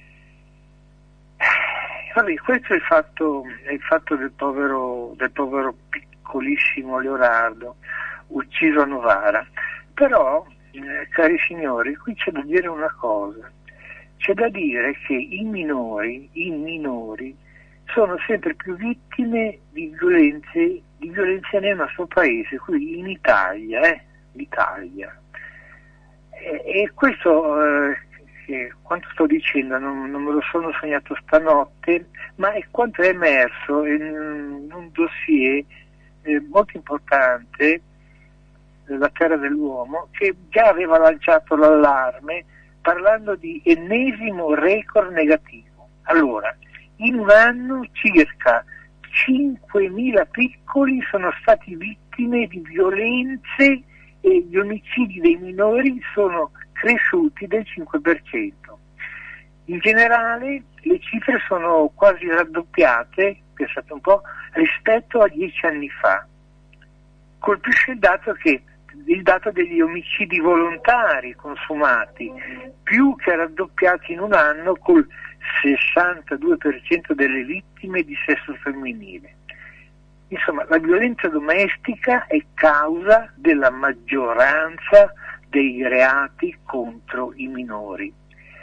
Vabbè, questo è il fatto, è il fatto del povero, del povero piccolissimo Leonardo, ucciso a Novara. Però, eh, cari signori, qui c'è da dire una cosa. C'è da dire che i minori, i minori, sono sempre più vittime di violenze, di violenze nel nostro paese, qui in Italia, eh, l'Italia. E, e questo, eh, che, quanto sto dicendo, non, non me lo sono sognato stanotte, ma è quanto è emerso in, in un dossier eh, molto importante, La Terra dell'Uomo, che già aveva lanciato l'allarme parlando di ennesimo record negativo. Allora, in un anno circa cinquemila piccoli sono stati vittime di violenze e gli omicidi dei minori sono cresciuti del cinque per cento. In generale le cifre sono quasi raddoppiate, pensate un po', rispetto a dieci anni fa. Colpisce il dato che il dato degli omicidi volontari consumati, più che raddoppiati in un anno, col sessantadue per cento delle vittime di sesso femminile. Insomma, la violenza domestica è causa della maggioranza dei reati contro i minori.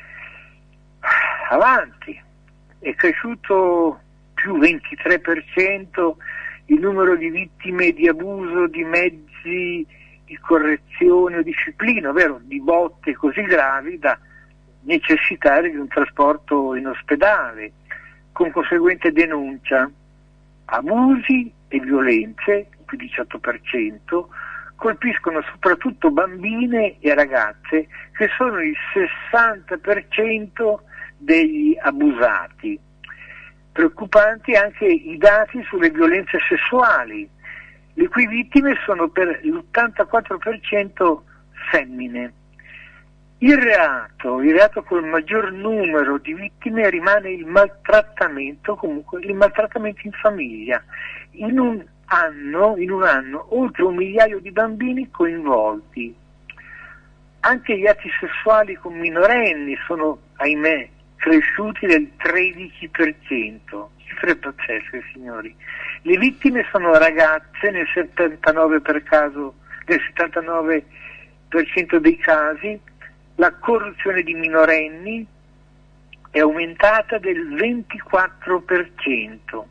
Avanti, è cresciuto più ventitré per cento il numero di vittime di abuso di mezzi di correzione o disciplina, ovvero di botte così gravi da necessitare di un trasporto in ospedale, con conseguente denuncia. Abusi e violenze, più diciotto per cento, colpiscono soprattutto bambine e ragazze, che sono il sessanta per cento degli abusati. Preoccupanti anche i dati sulle violenze sessuali, le cui vittime sono per l'ottantaquattro per cento femmine. Il reato, il reato col maggior numero di vittime rimane il maltrattamento, comunque il maltrattamento in famiglia. In un anno, in un anno, oltre un migliaio di bambini coinvolti. Anche gli atti sessuali con minorenni sono, ahimè, cresciuti del tredici per cento. Cifre pazzesche, signori. Le vittime sono ragazze nel settantanove per caso, nel settantanove per cento dei casi. La corruzione di minorenni è aumentata del ventiquattro per cento.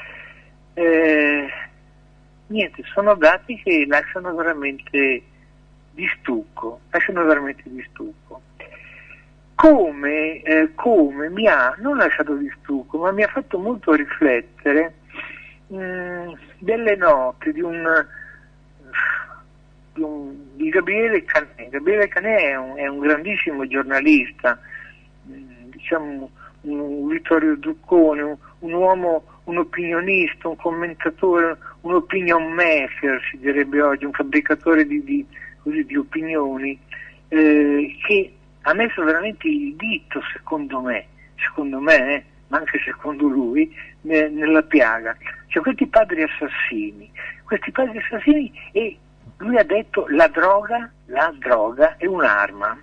Eh, niente, sono dati che lasciano veramente di stucco, lasciano veramente di stucco. Come, eh, come mi ha, non lasciato di stucco, ma mi ha fatto molto riflettere mh, delle note di un, di, un, di Gabriele Canè. Gabriele Canè è un, è un grandissimo giornalista, mh, diciamo un, un Vittorio Zuccone, un, un uomo, un opinionista, un commentatore, un opinion maker si direbbe oggi, un fabbricatore di, di, così, di opinioni, eh, che ha messo veramente il dito, secondo me, secondo me, eh, ma anche secondo lui, ne, nella piaga. Cioè questi padri assassini, questi padri assassini, e lui ha detto la droga, la droga è un'arma.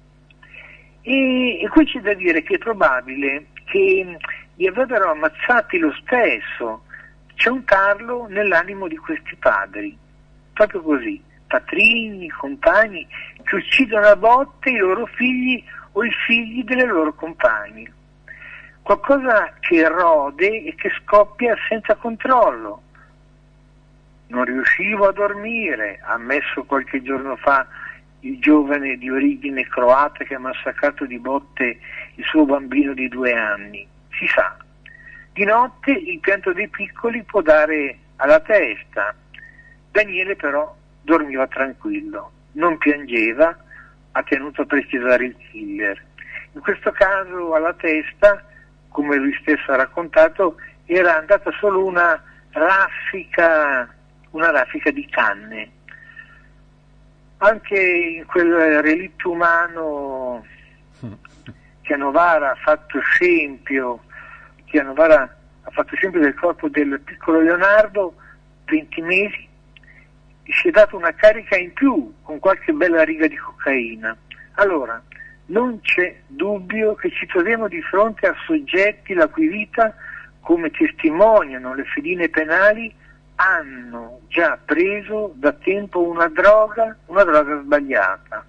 E, e qui c'è da dire che è probabile che li avrebbero ammazzati lo stesso. C'è un tarlo nell'animo di questi padri, proprio così. Patrini, compagni, che uccidono a botte i loro figli o i figli delle loro compagni. Qualcosa che rode e che scoppia senza controllo. Non riuscivo a dormire, ha ammesso qualche giorno fa il giovane di origine croata che ha massacrato di botte il suo bambino di due anni. Si sa, di notte il pianto dei piccoli può dare alla testa. Daniele però dormiva tranquillo, non piangeva, ha tenuto a precisare il killer. In questo caso alla testa, come lui stesso ha raccontato, era andata solo una raffica, una raffica di canne. anche in quel relitto umano che a Novara ha fatto esempio, che a Novara ha fatto esempio del corpo del piccolo Leonardo, venti mesi, si è dato una carica in più con qualche bella riga di cocaina. Allora, non c'è dubbio che ci troviamo di fronte a soggetti la cui vita, come testimoniano le fedine penali, hanno già preso da tempo una droga, una droga sbagliata.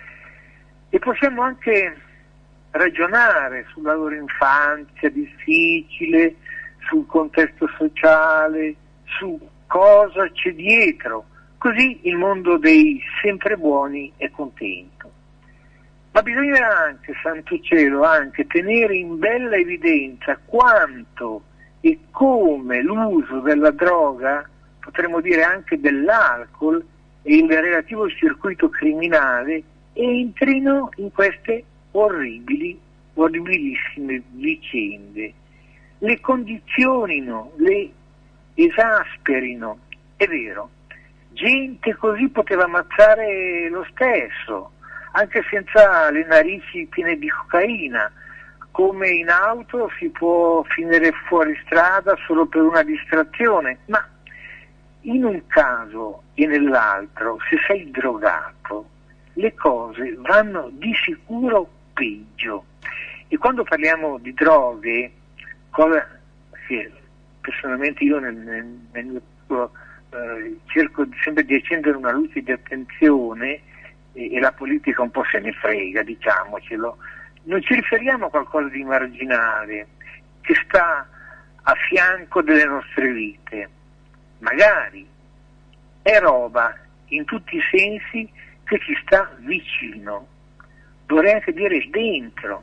E possiamo anche ragionare sulla loro infanzia difficile, sul contesto sociale, su cosa c'è dietro. Così il mondo dei sempre buoni è contento. Ma bisogna anche, santo cielo, anche tenere in bella evidenza quanto e come l'uso della droga, potremmo dire anche dell'alcol e il relativo circuito criminale entrino in queste orribili, orribilissime vicende. Le condizionino, le esasperino. È vero, gente così poteva ammazzare lo stesso, anche senza le narici piene di cocaina, come in auto si può finire fuori strada solo per una distrazione, ma in un caso e nell'altro, se sei drogato, le cose vanno di sicuro peggio. E quando parliamo di droghe, cosa che personalmente io nel, nel, nel mio eh, cerco sempre di accendere una luce di attenzione, e, e la politica un po' se ne frega, diciamocelo, non ci riferiamo a qualcosa di marginale che sta a fianco delle nostre vite, magari è roba in tutti i sensi che ci sta vicino, vorrei anche dire dentro,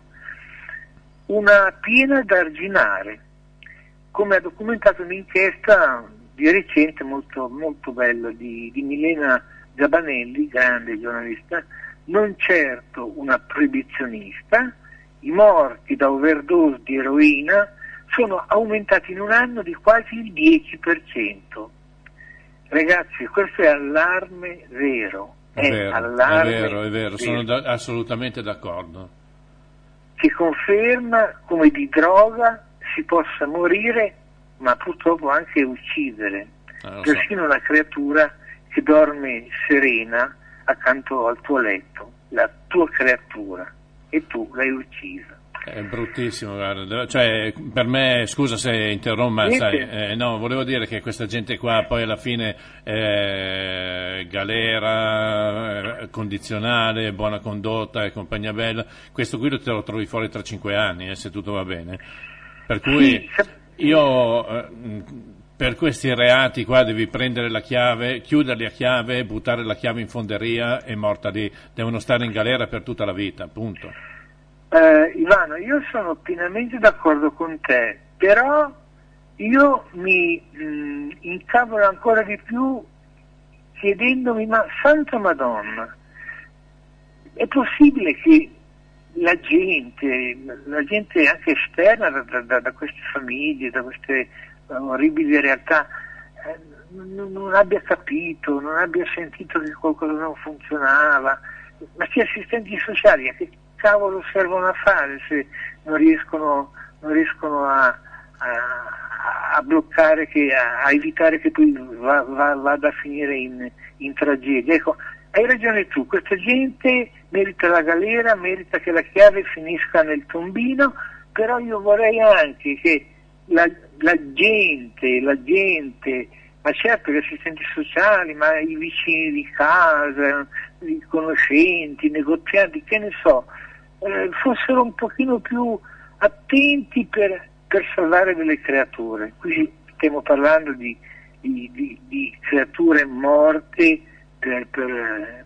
una piena da arginare, come ha documentato un'inchiesta di recente molto, molto bella di, di Milena Gabanelli, grande giornalista, non certo una proibizionista. I morti da overdose di eroina sono aumentati in un anno di quasi il dieci per cento. Ragazzi, questo è allarme vero. È, è vero, allarme è vero, è vero, vero. sono da, assolutamente d'accordo. Che conferma come di droga si possa morire, ma purtroppo anche uccidere. Eh, Persino so. una creatura che dorme serena accanto al tuo letto, la tua creatura, e tu l'hai uccisa. È bruttissimo, guarda. Cioè, per me, scusa se interrompo, ma sai, eh, no, volevo dire che questa gente qua poi alla fine eh, galera, eh, condizionale, buona condotta e compagnia bella, questo qui te lo trovi fuori tra cinque anni, eh, se tutto va bene. Per cui io eh, per questi reati qua devi prendere la chiave, chiuderli a chiave, buttare la chiave in fonderia e morta lì, devono stare in galera per tutta la vita, punto. Uh, Ivano, io sono pienamente d'accordo con te, però io mi mh, incavolo ancora di più chiedendomi, ma Santa Madonna, è possibile che la gente, la gente anche esterna da, da, da queste famiglie, da queste uh, orribili realtà, eh, non, non abbia capito, non abbia sentito che qualcosa non funzionava, ma che assistenti sociali, a che cavolo servono a fare se non riescono, non riescono a, a, a bloccare, che, a, a evitare che poi va, va, vada a finire in, in tragedia. Ecco, hai ragione tu, questa gente merita la galera, merita che la chiave finisca nel tombino, però io vorrei anche che la, la gente, la gente, ma certo gli assistenti sociali, ma i vicini di casa, i conoscenti, i negozianti, che ne so, eh, fossero un pochino più attenti per, per salvare delle creature. Qui stiamo parlando di, di, di, di creature morte per... per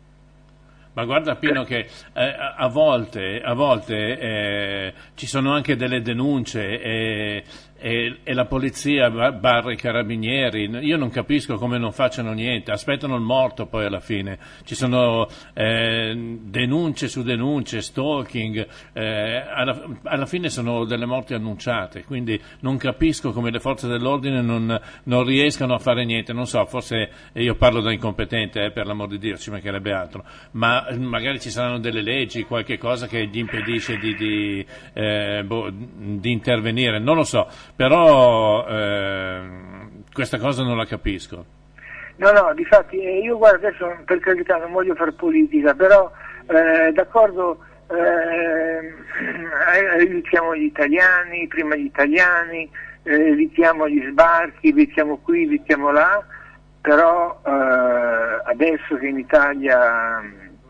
Ma guarda Pino che eh, a volte, a volte eh, ci sono anche delle denunce e, e, e la polizia barra i carabinieri, io non capisco come non facciano niente, aspettano il morto poi alla fine, ci sono eh, denunce su denunce, stalking, eh, alla, alla fine sono delle morti annunciate, quindi non capisco come le forze dell'ordine non, non riescano a fare niente, non so, forse io parlo da incompetente, eh, per l'amor di Dio, ci mancherebbe altro, ma magari ci saranno delle leggi, qualche cosa che gli impedisce di, di, eh, boh, di intervenire, non lo so, però eh, questa cosa non la capisco. No, no, difatti eh, io guardo adesso, per carità, non voglio fare politica, però eh, d'accordo, eh, aiutiamo gli italiani, prima gli italiani, eh, evitiamo gli sbarchi, evitiamo qui, evitiamo là, però eh, adesso che in Italia,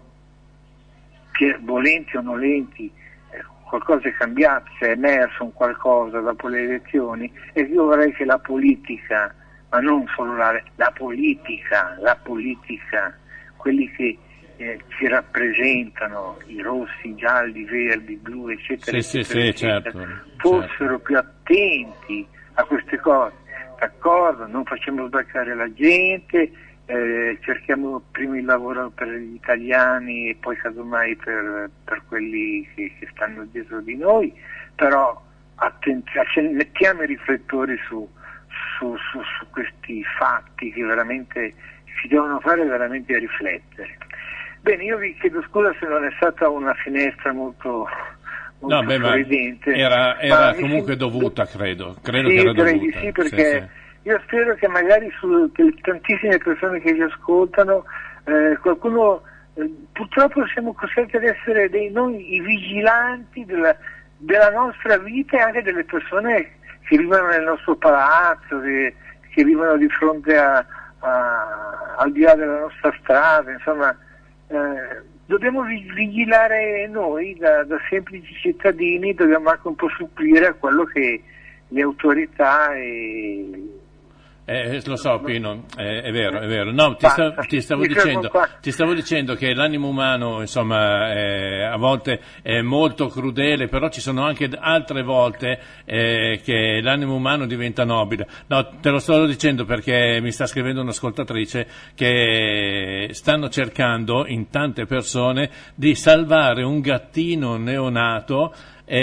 che volenti o nolenti, qualcosa è cambiato, c'è emerso un qualcosa dopo le elezioni, e io vorrei che la politica, ma non solo la, la politica, la politica, quelli che eh, ci rappresentano, i rossi, i gialli, i verdi, i blu, eccetera, sì, eccetera, sì, eccetera, certo, fossero certo. più attenti a queste cose. D'accordo, non facciamo sbarcare la gente, eh, cerchiamo prima il lavoro per gli italiani e poi casomai per, per quelli che, che stanno dietro di noi, però attenzione, mettiamo i riflettori su, su, su, su questi fatti che veramente ci devono fare veramente riflettere. Bene, io vi chiedo scusa se non è stata una finestra molto... No, beh, ma era, era comunque dovuta, credo. Credo sì, che era direi dovuta. di sì, perché sì, sì. Io spero che magari su che tantissime persone che ci ascoltano, eh, qualcuno, eh, purtroppo siamo costretti ad essere dei noi i vigilanti della, della nostra vita e anche delle persone che vivono nel nostro palazzo, che, che vivono di fronte a, a, al di là della nostra strada, insomma. Eh, Dobbiamo vigilare noi da, da semplici cittadini, dobbiamo anche un po' supplire a quello che le autorità e... Eh, lo so Pino, eh, è vero, è vero. No, ti, sta, ti, stavo dicendo, ti stavo dicendo che l'animo umano, insomma, eh, a volte è molto crudele, però ci sono anche altre volte eh, che l'animo umano diventa nobile. No, te lo sto dicendo perché mi sta scrivendo un'ascoltatrice che stanno cercando in tante persone di salvare un gattino neonato.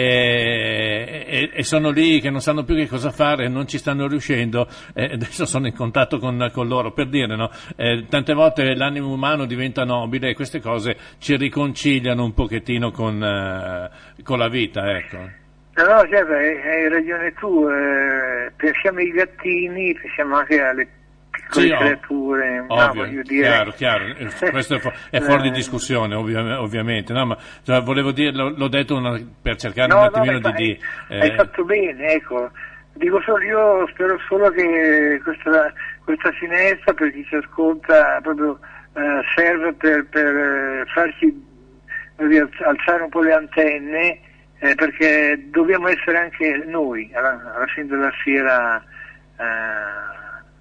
E, e, e sono lì che non sanno più che cosa fare, non ci stanno riuscendo, e adesso sono in contatto con, con loro per dire, no? Eh, tante volte l'animo umano diventa nobile e queste cose ci riconciliano un pochettino con, eh, con la vita, ecco. No, no, certo, hai, hai ragione tu, eh, pensiamo ai gattini, pensiamo anche alle piccole sì, creature, ovvio, no, voglio dire. Chiaro, chiaro, questo è, fu- è fuori di discussione, ovvia- ovviamente, no, ma cioè, volevo dire, l'ho, l'ho detto una, per cercare no, un attimino no, di... di hai, hai eh... fatto bene, ecco, dico solo, io spero solo che questa, questa finestra, per chi ci ascolta, proprio eh, serve per, per farci alzare un po' le antenne, eh, perché dobbiamo essere anche noi, alla, alla fine della fiera, eh,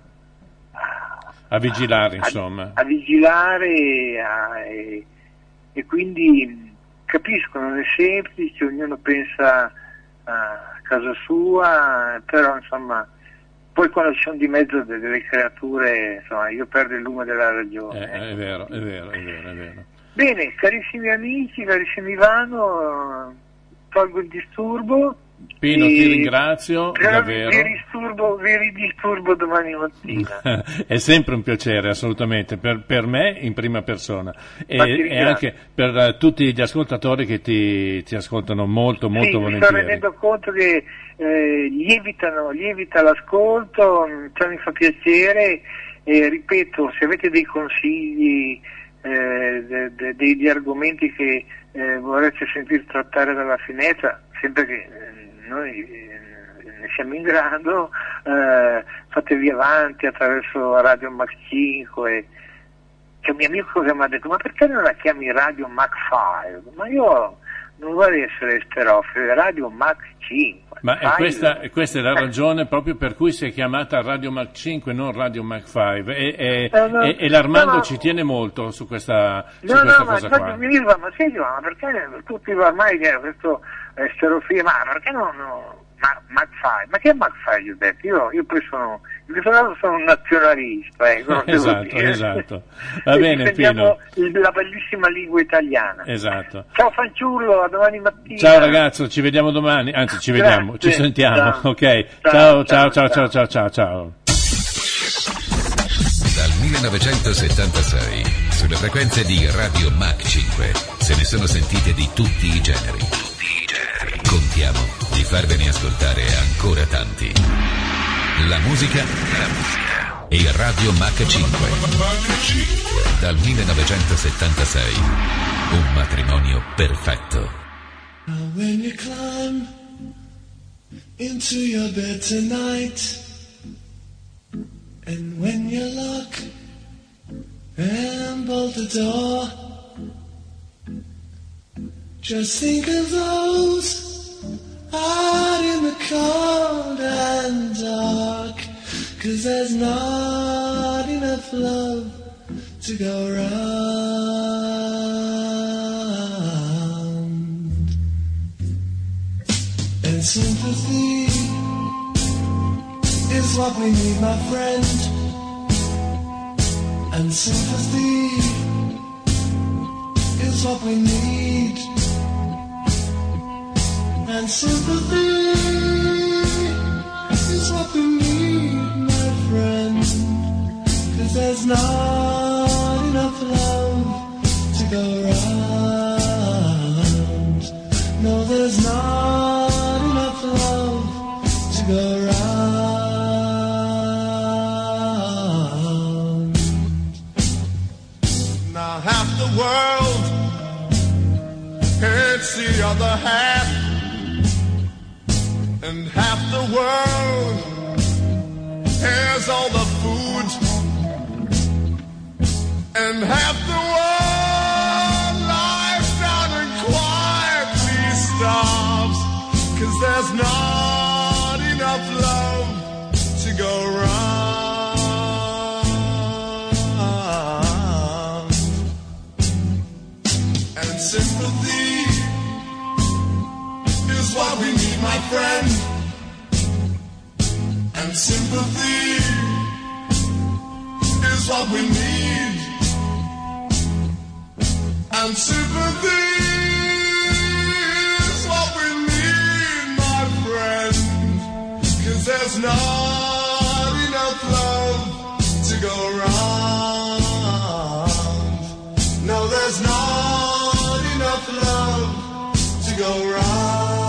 a vigilare, insomma. A, a vigilare e, a, e, e quindi capisco, non è semplice, ognuno pensa a casa sua, però insomma, poi quando ci sono di mezzo delle, delle creature, insomma, io perdo il lume della ragione. Eh, è vero, è vero, è vero, è vero. Bene, carissimi amici, carissimi Ivano, tolgo il disturbo. Pino, e... ti ringrazio, davvero. Vi disturbo, vi ridisturbo domani mattina. È sempre un piacere, assolutamente, per, per me in prima persona e, e anche per uh, tutti gli ascoltatori che ti, ti ascoltano molto, molto sì, volentieri. Mi sto rendendo conto che eh, lievitano, lievita l'ascolto, cioè mi fa piacere e ripeto, se avete dei consigli, eh, de, de, degli argomenti che eh, vorreste sentire trattare dalla finestra, sempre che eh, noi eh, ne siamo in grado, eh, fatevi avanti attraverso Radio Mac cinque. C'è un mio amico che mi ha detto: ma perché non la chiami Radio Mac cinque? Ma io non vorrei essere esterofilo, Radio Mac cinque. Ma è questa, questa è la ragione proprio per cui si è chiamata Radio Mac cinque, non Radio Mac cinque, e, e, no, no, e, e l'Armando no, ci tiene molto su questa, no, su questa no, cosa ma qua. mi dicono: ma senti, ma perché tutti ormai questo esterofilo, ma perché non, no, ma Ma, McFly, ma che è McFly, Giuseppe? Io, io poi sono, in questo caso sono un nazionalista, ecco, non devo Esatto, dire. esatto. Va bene, Sentiamo Pino. il- la bellissima lingua italiana. Esatto. Ciao fanciullo, a domani mattina. Ciao ragazzo, ci vediamo domani, anzi ci vediamo, Grazie. ci sentiamo, Ciao. ok? Ciao, Ciao, ciao, ciao, ciao, ciao, ciao, ciao, ciao. Dal millenovecentosettantasei, sulle frequenze di Radio Mach cinque, se ne sono sentite di tutti i generi. Contiamo di farvene ascoltare ancora tanti. La musica, la musica e Radio Mach cinque. Dal millenovecentosettantasei, un matrimonio perfetto. Now when you climb into your bed tonight, and when you lock and bolt the door, just think of those out in the cold and dark, 'cause there's not enough love to go round. And sympathy is what we need, my friend. And sympathy is what we need. And sympathy is what we need, my friend. 'Cause there's not enough love to go round. No, there's not enough love to go round. Now half the world hates the other half, and half the world has all the food, and half the world lies down and quietly starves, 'cause there's not enough love to go round. And sympathy is what we need, my friend. And sympathy is what we need. And sympathy is what we need, my friend. 'Cause there's not enough love to go round. No, there's not enough love to go round.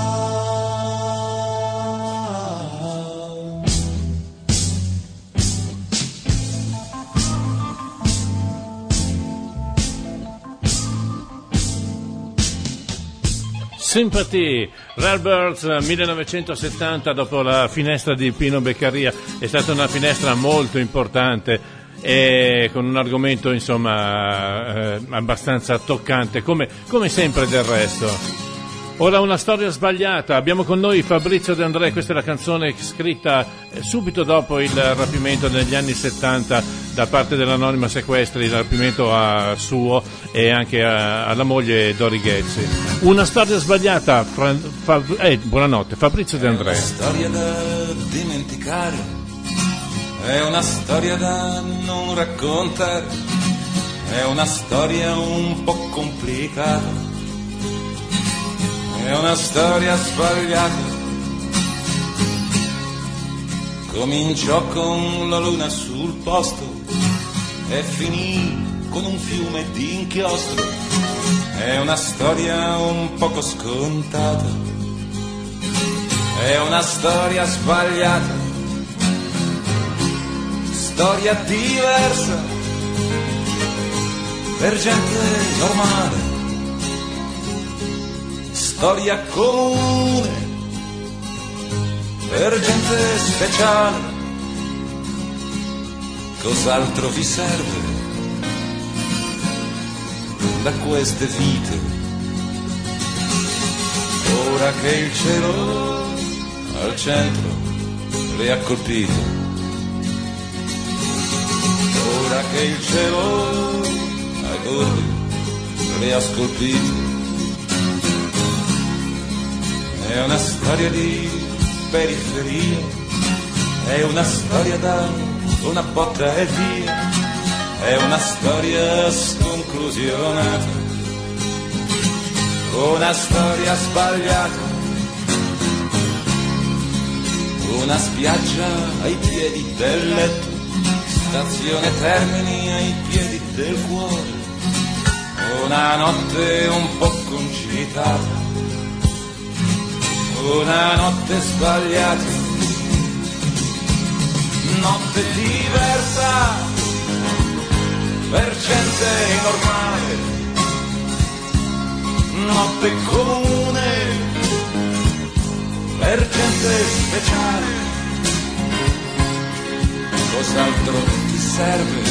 Sympathy, Rare Birds millenovecentosettanta, dopo la finestra di Pino Beccaria. È stata una finestra molto importante e con un argomento insomma eh, abbastanza toccante, come, come sempre del resto. Ora una storia sbagliata, abbiamo con noi Fabrizio De André, questa è la canzone scritta subito dopo il rapimento negli anni settanta da parte dell'anonima Sequestri, il rapimento a suo e anche a, alla moglie Dori Ghezzi. Una storia sbagliata, fra, fa, eh, buonanotte, Fabrizio De André. È una storia da dimenticare, è una storia da non raccontare, è una storia un po' complicata. È una storia sbagliata. Cominciò con la luna sul posto e finì con un fiume di inchiostro. È una storia un poco scontata. È una storia sbagliata. Storia diversa per gente normale. Storia comune per gente speciale. Cos'altro vi serve da queste vite? Ora che il cielo al centro le ha colpite. Ora che il cielo ai bordi le ha scolpite. È una storia di periferia, è una storia da una botta e via, è una storia sconclusionata, una storia sbagliata, una spiaggia ai piedi del letto, stazione Termini ai piedi del cuore, una notte un po' concitata, una notte sbagliata, notte diversa per gente normale, notte comune per gente speciale. Cos'altro ti serve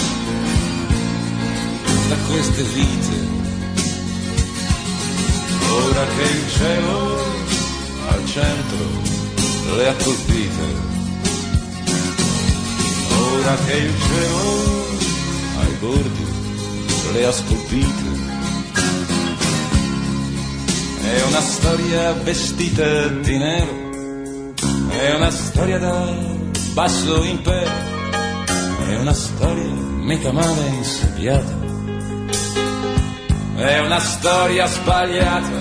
da queste vite, ora che il cielo al centro le ha colpite, ora che il cielo ai bordi le ha scolpite. È una storia vestita di nero, è una storia da basso impero, è una storia metà male insediata, è una storia sbagliata,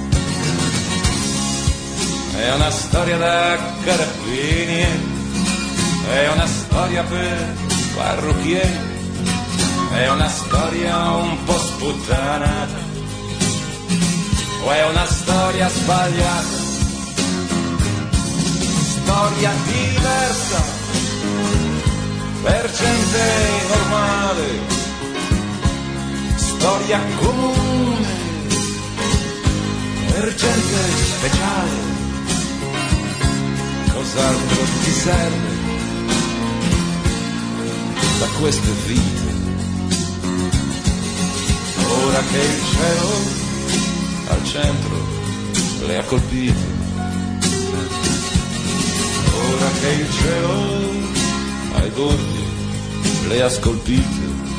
è una storia da carabinieri, è una storia per parrucchieri, è una storia un po' sputtanata, o è una storia sbagliata, storia diversa per gente normale, storia comune per gente speciale. Cos'altro ti serve da queste vite, ora che il cielo al centro le ha colpite, ora che il cielo ai bordi le ha scolpite.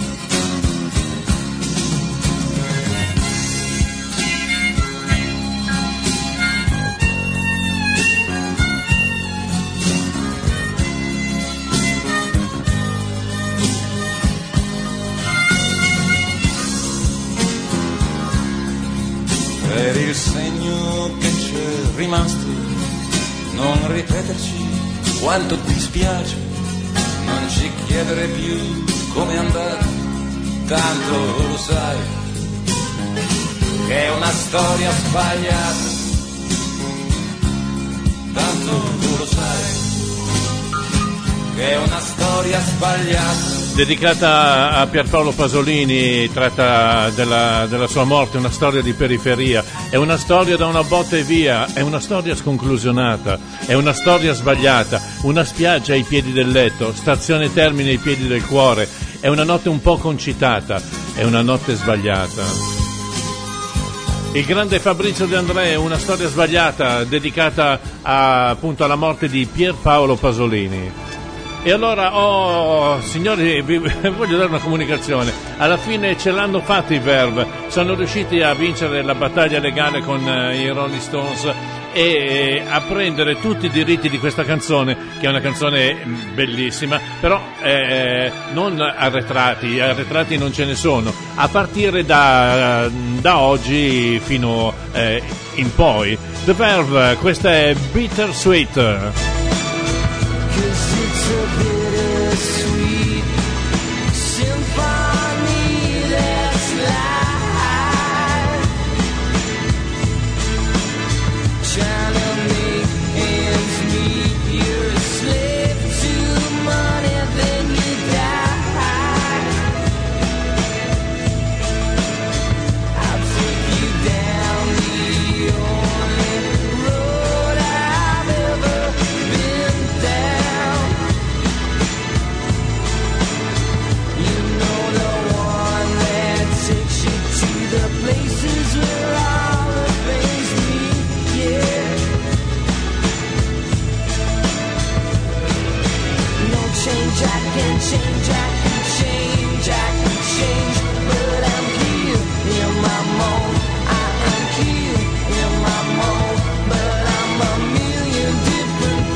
Per il segno che c'è rimasto, non ripeterci quanto ti spiace, non ci chiedere più come andare, tanto lo sai che è una storia sbagliata, tanto lo sai che è una storia sbagliata. Dedicata a Pierpaolo Pasolini, tratta della, della sua morte, una storia di periferia, è una storia da una botta e via, è una storia sconclusionata, è una storia sbagliata, una spiaggia ai piedi del letto, stazione Termini ai piedi del cuore, è una notte un po' concitata, è una notte sbagliata. Il grande Fabrizio De André, una storia sbagliata, dedicata a, appunto alla morte di Pierpaolo Pasolini. E allora, oh signori, vi voglio dare una comunicazione. Alla fine ce l'hanno fatto i Verve, sono riusciti a vincere la battaglia legale con eh, i Rolling Stones e a prendere tutti i diritti di questa canzone, che è una canzone bellissima, però eh, non arretrati, arretrati non ce ne sono, a partire da, da oggi fino eh, in poi. The Verve, questa è Bittersweet. It's a bittersweet symphony that's life, trying to make ends meet. You're a slave to money, then you die. I'll take you down the only road I've ever been down. The places where all the things meet, yeah. No change, I can change, I can change, I can change, but I'm here in my mold. I am here in my mold, but I'm a million different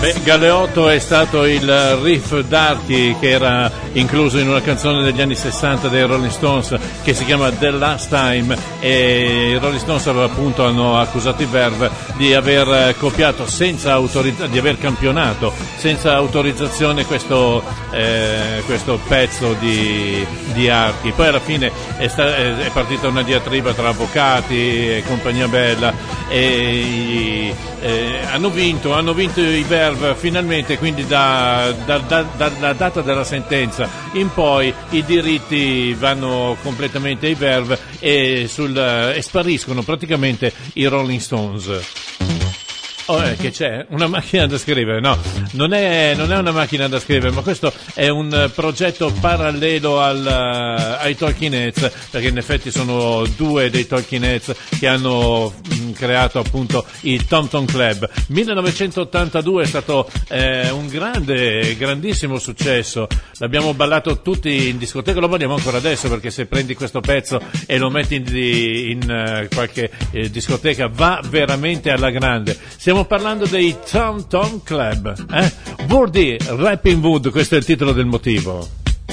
Beh, Galeotto è stato il riff d'Archi che era incluso in una canzone degli anni sessanta dei Rolling Stones che si chiama The Last Time, e i Rolling Stones appunto hanno accusato i Verve di aver copiato senza autorizzazione, di aver campionato senza autorizzazione questo, eh, questo pezzo di, di Archi. Poi alla fine è, sta, è partita una diatriba tra avvocati e compagnia bella e eh, hanno vinto, hanno vinto i Verve finalmente, quindi da, da, da, dalla data della sentenza in poi i diritti vanno completamente ai Verve e, sul, e spariscono praticamente i Rolling Stones. Oh, eh, che c'è? Una macchina da scrivere? No, non è, non è una macchina da scrivere, ma questo è un progetto parallelo al, uh, ai Talking Heads, perché in effetti sono due dei Talking Heads che hanno mh, creato appunto il Tom Tom Club. millenovecentottantadue è stato eh, un grande, grandissimo successo, l'abbiamo ballato tutti in discoteca, lo balliamo ancora adesso, perché se prendi questo pezzo e lo metti in, in uh, qualche eh, discoteca va veramente alla grande. Siamo Stiamo parlando dei Tom Tom Club, eh? Woody Rapping Wood, questo è il titolo del motivo.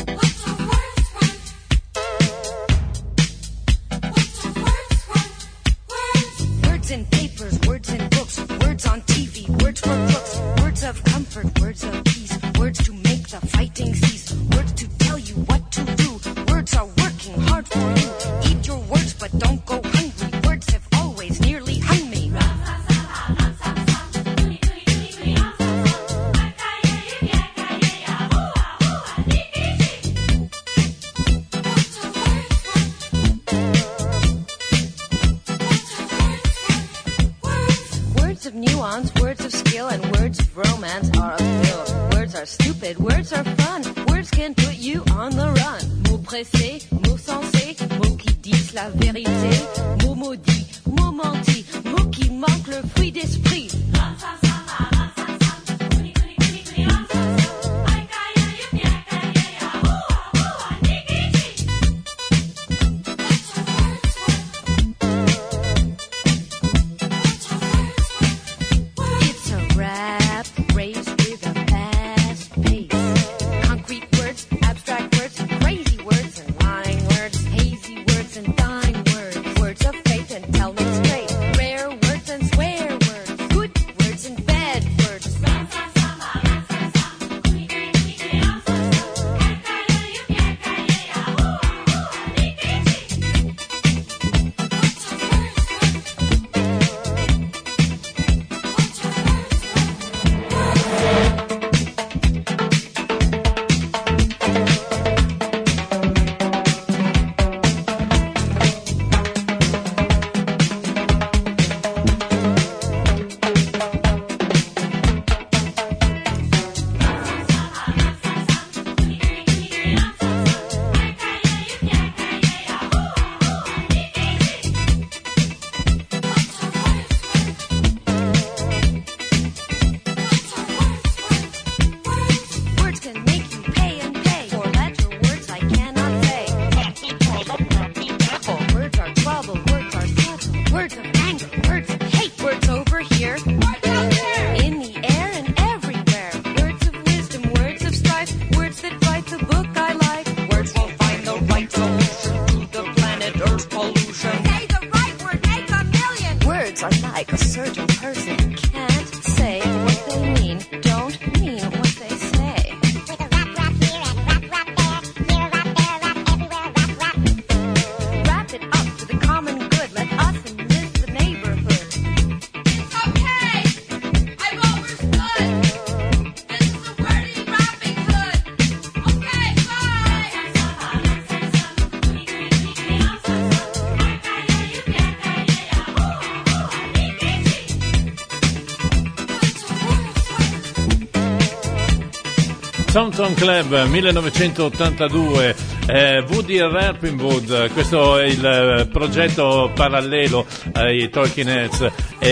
Words in papers, words in books, words on T V, words for crooks, words of comfort, words of peace, words to make the fighting cease, words to tell you what to do, words are working hard for you. Eat your words but don't go hungry, words have always nearly hung me. Words of nuance, words of skill, and words of romance are a pill. Words are stupid, words are fun. Words can put you on the run. Mots pressés, mots sensés, mots qui disent la vérité. Mots maudits, mots mentis, mots qui manquent le fruit d'esprit. Tom Tom Club millenovecentottantadue, eh, Woody Rapping Wood, questo è il eh, progetto parallelo ai Talking Heads.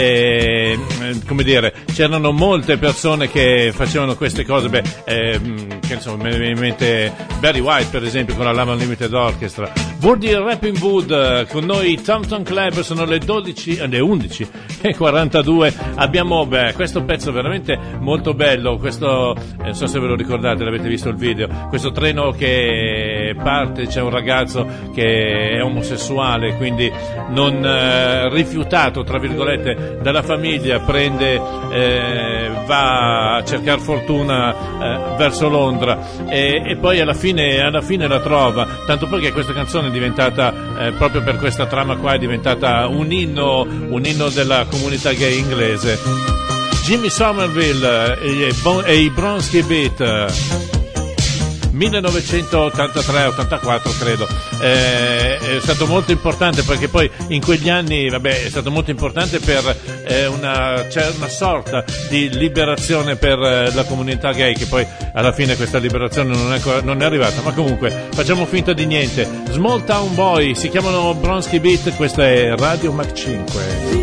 E, come dire, c'erano molte persone che facevano queste cose, beh, eh, che insomma, mi viene in mente Barry White per esempio con la Love Unlimited Orchestra, Woody Rapping Wood con noi Tom Tom Club, sono le dodici, le undici e quarantadue. Abbiamo beh, questo pezzo veramente molto bello, questo eh, non so se ve lo ricordate, l'avete visto il video, questo treno che parte, c'è un ragazzo che è omosessuale, quindi non eh, rifiutato tra virgolette dalla famiglia, prende eh, va a cercare fortuna eh, verso Londra e, e poi alla fine, alla fine la trova, tanto poi che questa canzone è diventata eh, proprio per questa trama qua è diventata un inno un inno della comunità gay inglese. Jimmy Somerville e, e i Bronski Beat, millenovecentottantatré ottantaquattro credo, eh, è stato molto importante perché poi in quegli anni vabbè, è stato molto importante per eh, una, c'è una sorta di liberazione per eh, la comunità gay, che poi alla fine questa liberazione non è, non è arrivata, ma comunque facciamo finta di niente. Small Town Boy, si chiamano Bronski Beat, questa è Radio Mac cinque.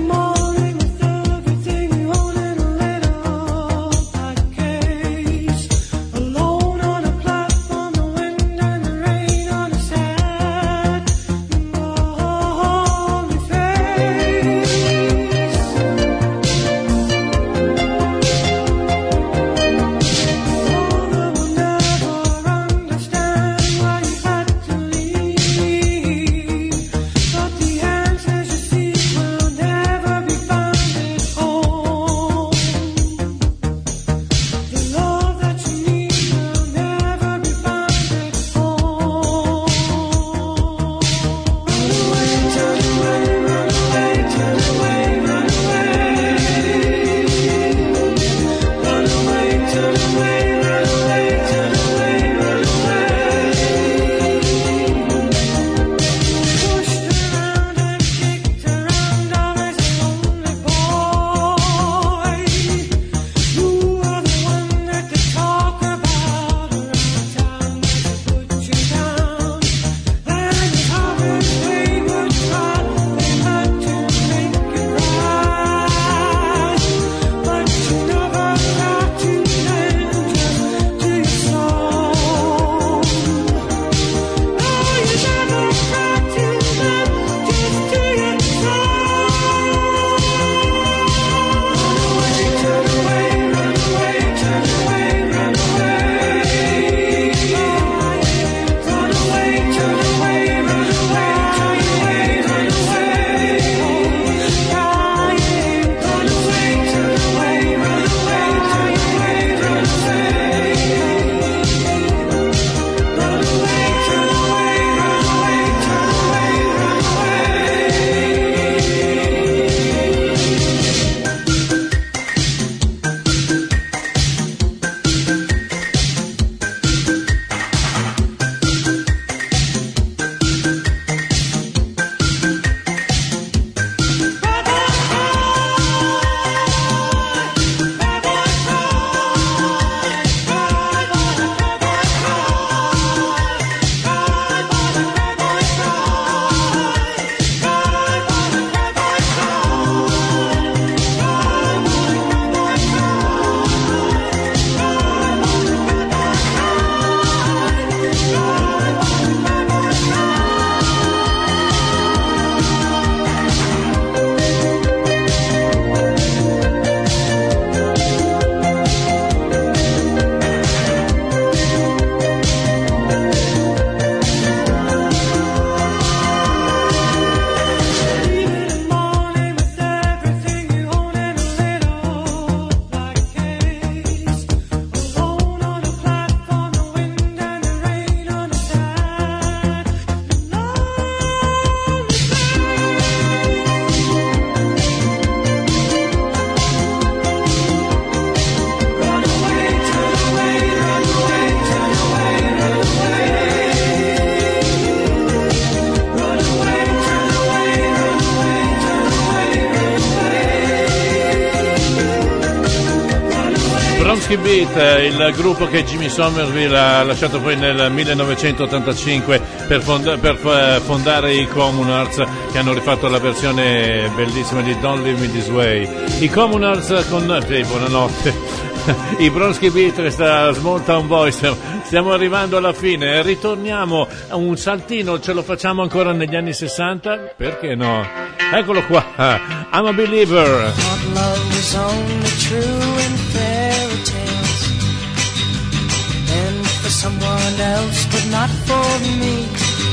Bronski Beat, il gruppo che Jimmy Somerville ha lasciato poi nel millenovecentottantacinque per, fonda- per fondare i Communards, che hanno rifatto la versione bellissima di Don't Leave Me This Way. I Communards con... Sì, buonanotte. i Bronski Beatles, uh, Small Town Boys. Stiamo arrivando alla fine, ritorniamo a un saltino, ce lo facciamo ancora negli anni sessanta? Perché no? Eccolo qua, I'm a Believer. Thought love was only true in fairy tales, and for someone else, but not for me.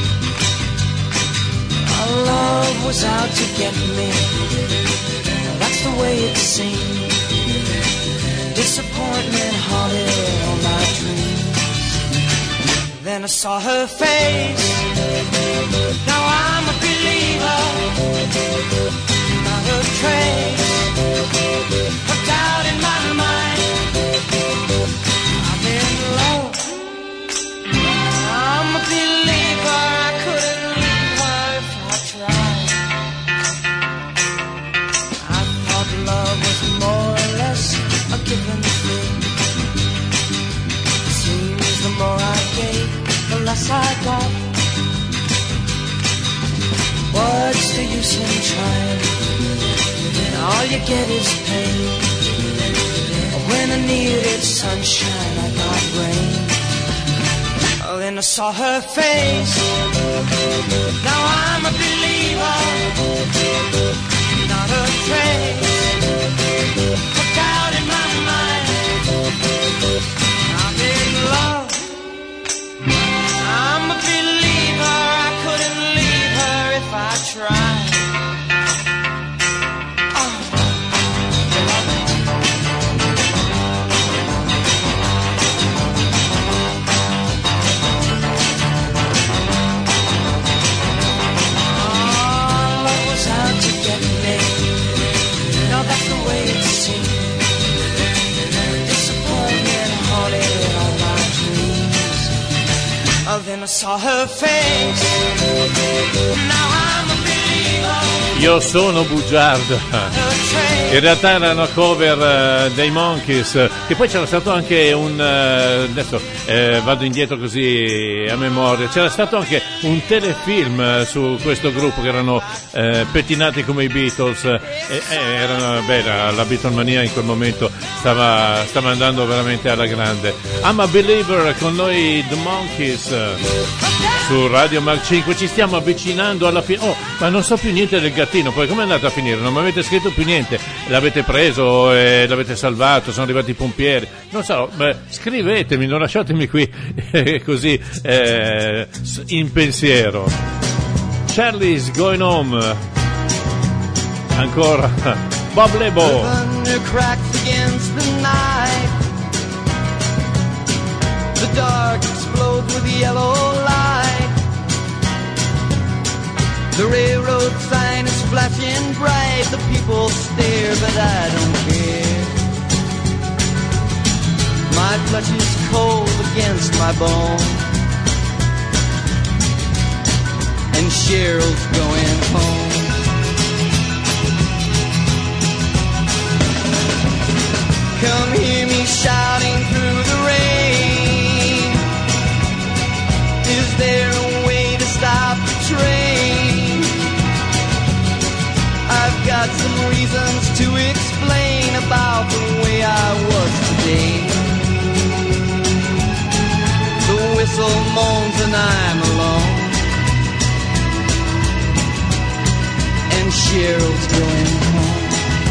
Our love was out to get me, that's the way it seemed. Disappointment haunted all my dreams. Then I saw her face, now I'm a believer. Not a trace of doubt in my mind. I'm in love, I'm a believer. I couldn't leave her if I tried. I thought love was more or less a given thing. Seems the more I gave, the less I got. What's the use in trying? All you get is pain. When I needed sunshine, I got rain. Oh, then I saw her face. Now I'm a believer. Not a trace of doubt in my mind. I'm in love, I'm a believer. I couldn't leave her if I tried. That's the way it seemed. Disappointment haunted all my dreams. Oh, then I saw her face. Now I'm a believer. Io sono bugiardo. In realtà era una cover uh, dei Monkees, che poi c'era stato anche un uh, adesso eh, vado indietro così a memoria, c'era stato anche un telefilm uh, su questo gruppo che erano uh, pettinati come i Beatles, e, e erano, beh, la, la Beatlemania in quel momento stava, stava andando veramente alla grande. I'm a Believer con noi The Monkees uh, su Radio Mag cinque. Ci stiamo avvicinando alla fine. Oh, ma non so più niente del gattino, poi come è andato a finire? Non mi avete scritto più niente, l'avete preso e l'avete salvato, sono arrivati i pompieri, non so, beh, scrivetemi, non lasciatemi qui eh, così eh, in pensiero. Charlie's Going Home, ancora Bob Lebo. The thunder cracks against the night. The dark explodes with yellow light. The railroad sign is flashing bright. The people stare, but I don't care. My flesh is cold against my bone, and Cheryl's going home. Come hear me shouting through the rain. Is there a way to stop the train? I've got some reasons to explain about the way I was today. The whistle moans and I'm alone, and Cheryl's going home.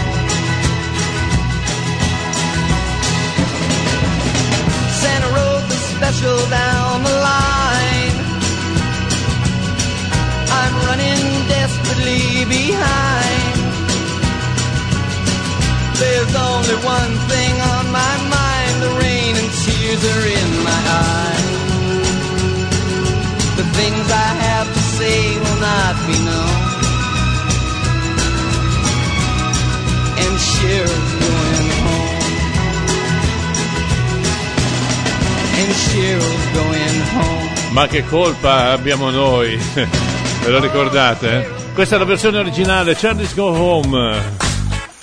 Santa wrote the special down the line. I'm running desperately behind. There's only one thing on my mind. The rain and tears are in my eyes. The things I have to say will not be known, and Cheryl's going home, and Cheryl's going home. Ma che colpa abbiamo noi? Ve lo ricordate? Questa è la versione originale, Charlie's Go Home.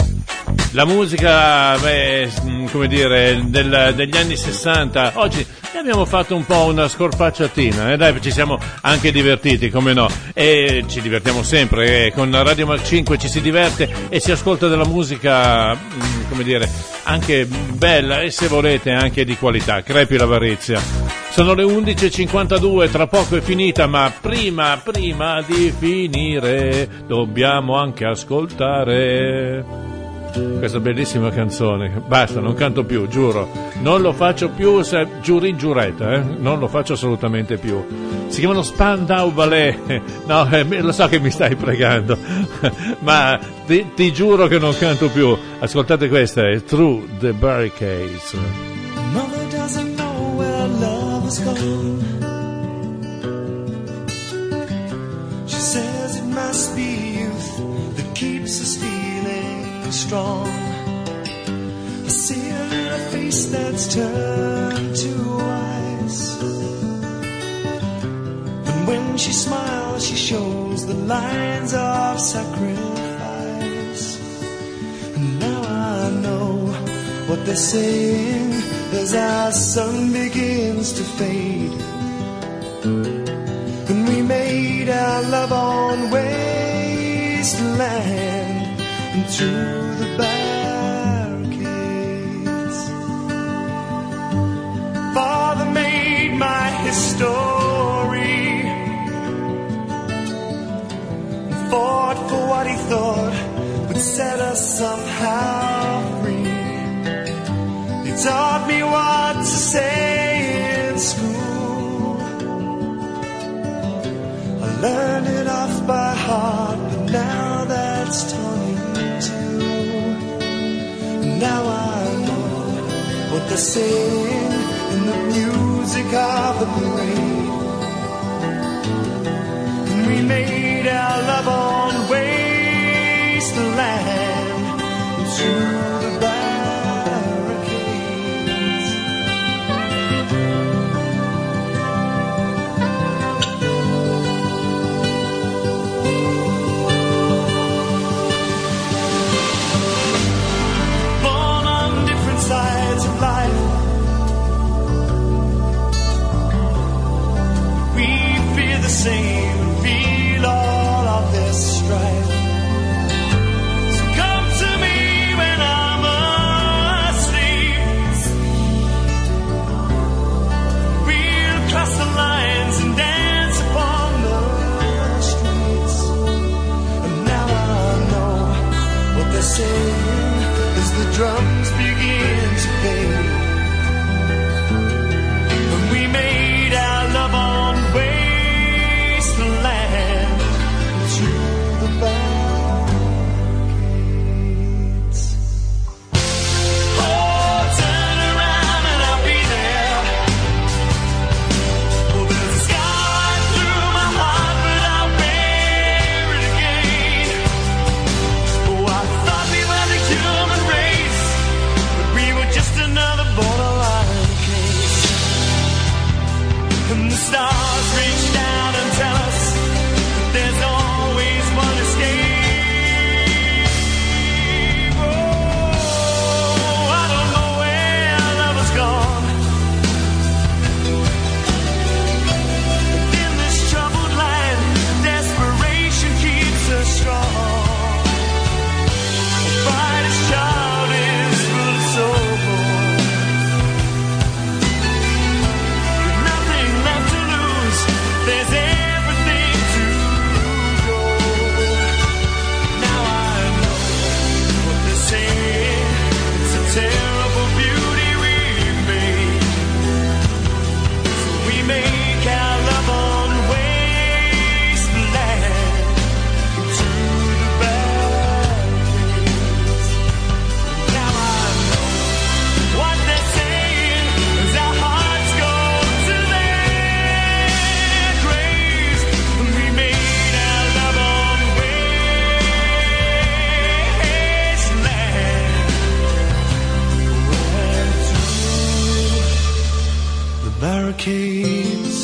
La musica, beh, come dire, del, degli anni sessanta. Oggi e abbiamo fatto un po' una scorpacciatina, eh? Dai, ci siamo anche divertiti, come no, e ci divertiamo sempre, eh? Con Radio Mac cinque ci si diverte e si ascolta della musica, mh, come dire, anche bella e se volete anche di qualità, crepi l'avarizia. Sono le undici e cinquantadue, tra poco è finita, ma prima, prima di finire dobbiamo anche ascoltare questa bellissima canzone. Basta, non canto più, giuro, non lo faccio più, se, giurin giuretta, eh? Non lo faccio assolutamente più. Si chiamano Spandau Ballet. No, eh, lo so che mi stai pregando, ma ti, ti giuro che non canto più. Ascoltate questa, è Through the Barricades. Mother doesn't know where love is gone. She says it must be youth that keeps us feeling strong. I see her in a face that's turned to ice, and when she smiles she shows the lines of sacrifice. And now I know what they're saying as our sun begins to fade, and we made our love on wasteland and through the barricades. Father made my history and fought for what he thought would set us somehow free. He taught me what to say in school. I learned it off by heart, but now that's torn in two. Now I know what they're saying in the music of the parade. And we made our love on wasteland through the barricades. The same and feel all of this strife. So come to me when I'm asleep. We'll cross the lines and dance upon the streets. And now I know what they're saying as the drums begin to fade. And we made our love on way land through the barricades. Oh, turn around and I'll be there. Oh, there's a scar through my heart, but I'll bear it again. Oh, I thought we were the human race, but we were just another borderline case. And the stars reach down and tell us there's always one escape. Oh, I don't know where love has gone, but in this troubled land, desperation keeps us strong. The brightest child is full of soul. With nothing left to lose, there's everything to go. Now I know what they're saying. It's a terrible beauty we've made. So we make our love on wasteland through the barricades. Now I know what they're saying as our hearts go to their graves. And we made our love on wasteland and through the barricades.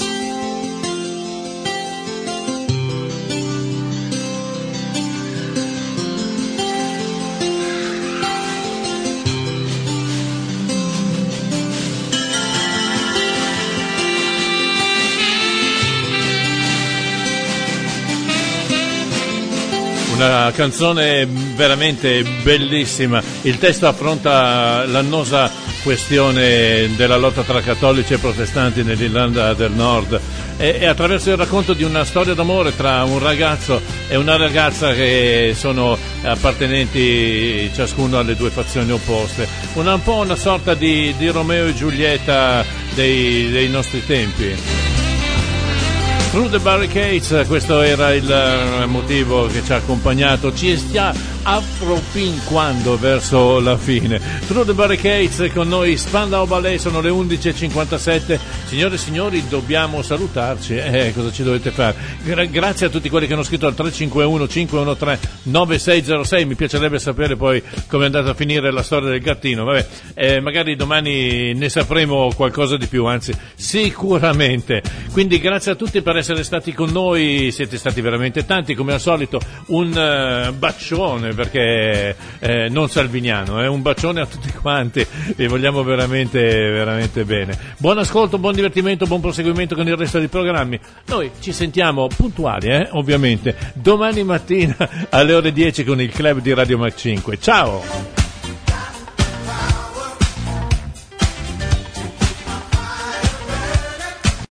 una canzone veramente bellissima. Il testo affronta l'annosa questione della lotta tra cattolici e protestanti nell'Irlanda del Nord e, e attraverso il racconto di una storia d'amore tra un ragazzo e una ragazza che sono appartenenti ciascuno alle due fazioni opposte, una, un po' una sorta di, di Romeo e Giulietta dei, dei nostri tempi. Through the Barricades, questo era il motivo che ci ha accompagnato, ci stia appropinquando verso la fine. Through the Barricades con noi Spandau Ballet, sono le undici e cinquantasette. Signore e signori, dobbiamo salutarci. Eh, cosa ci dovete fare? Gra- grazie a tutti quelli che hanno scritto al tre cinque uno cinque uno tre nove sei zero sei. Mi piacerebbe sapere poi come è andata a finire la storia del gattino. Vabbè, eh, magari domani ne sapremo qualcosa di più, anzi sicuramente. Quindi grazie a tutti per essere stati con noi, siete stati veramente tanti, come al solito un uh, bacione, perché eh, non salviniano, eh, un bacione a tutti quanti, vi vogliamo veramente veramente bene. Buon ascolto, buon divertimento, buon proseguimento con il resto dei programmi. Noi ci sentiamo puntuali, eh, ovviamente, domani mattina alle ore dieci con il club di Radio Mac cinque. Ciao!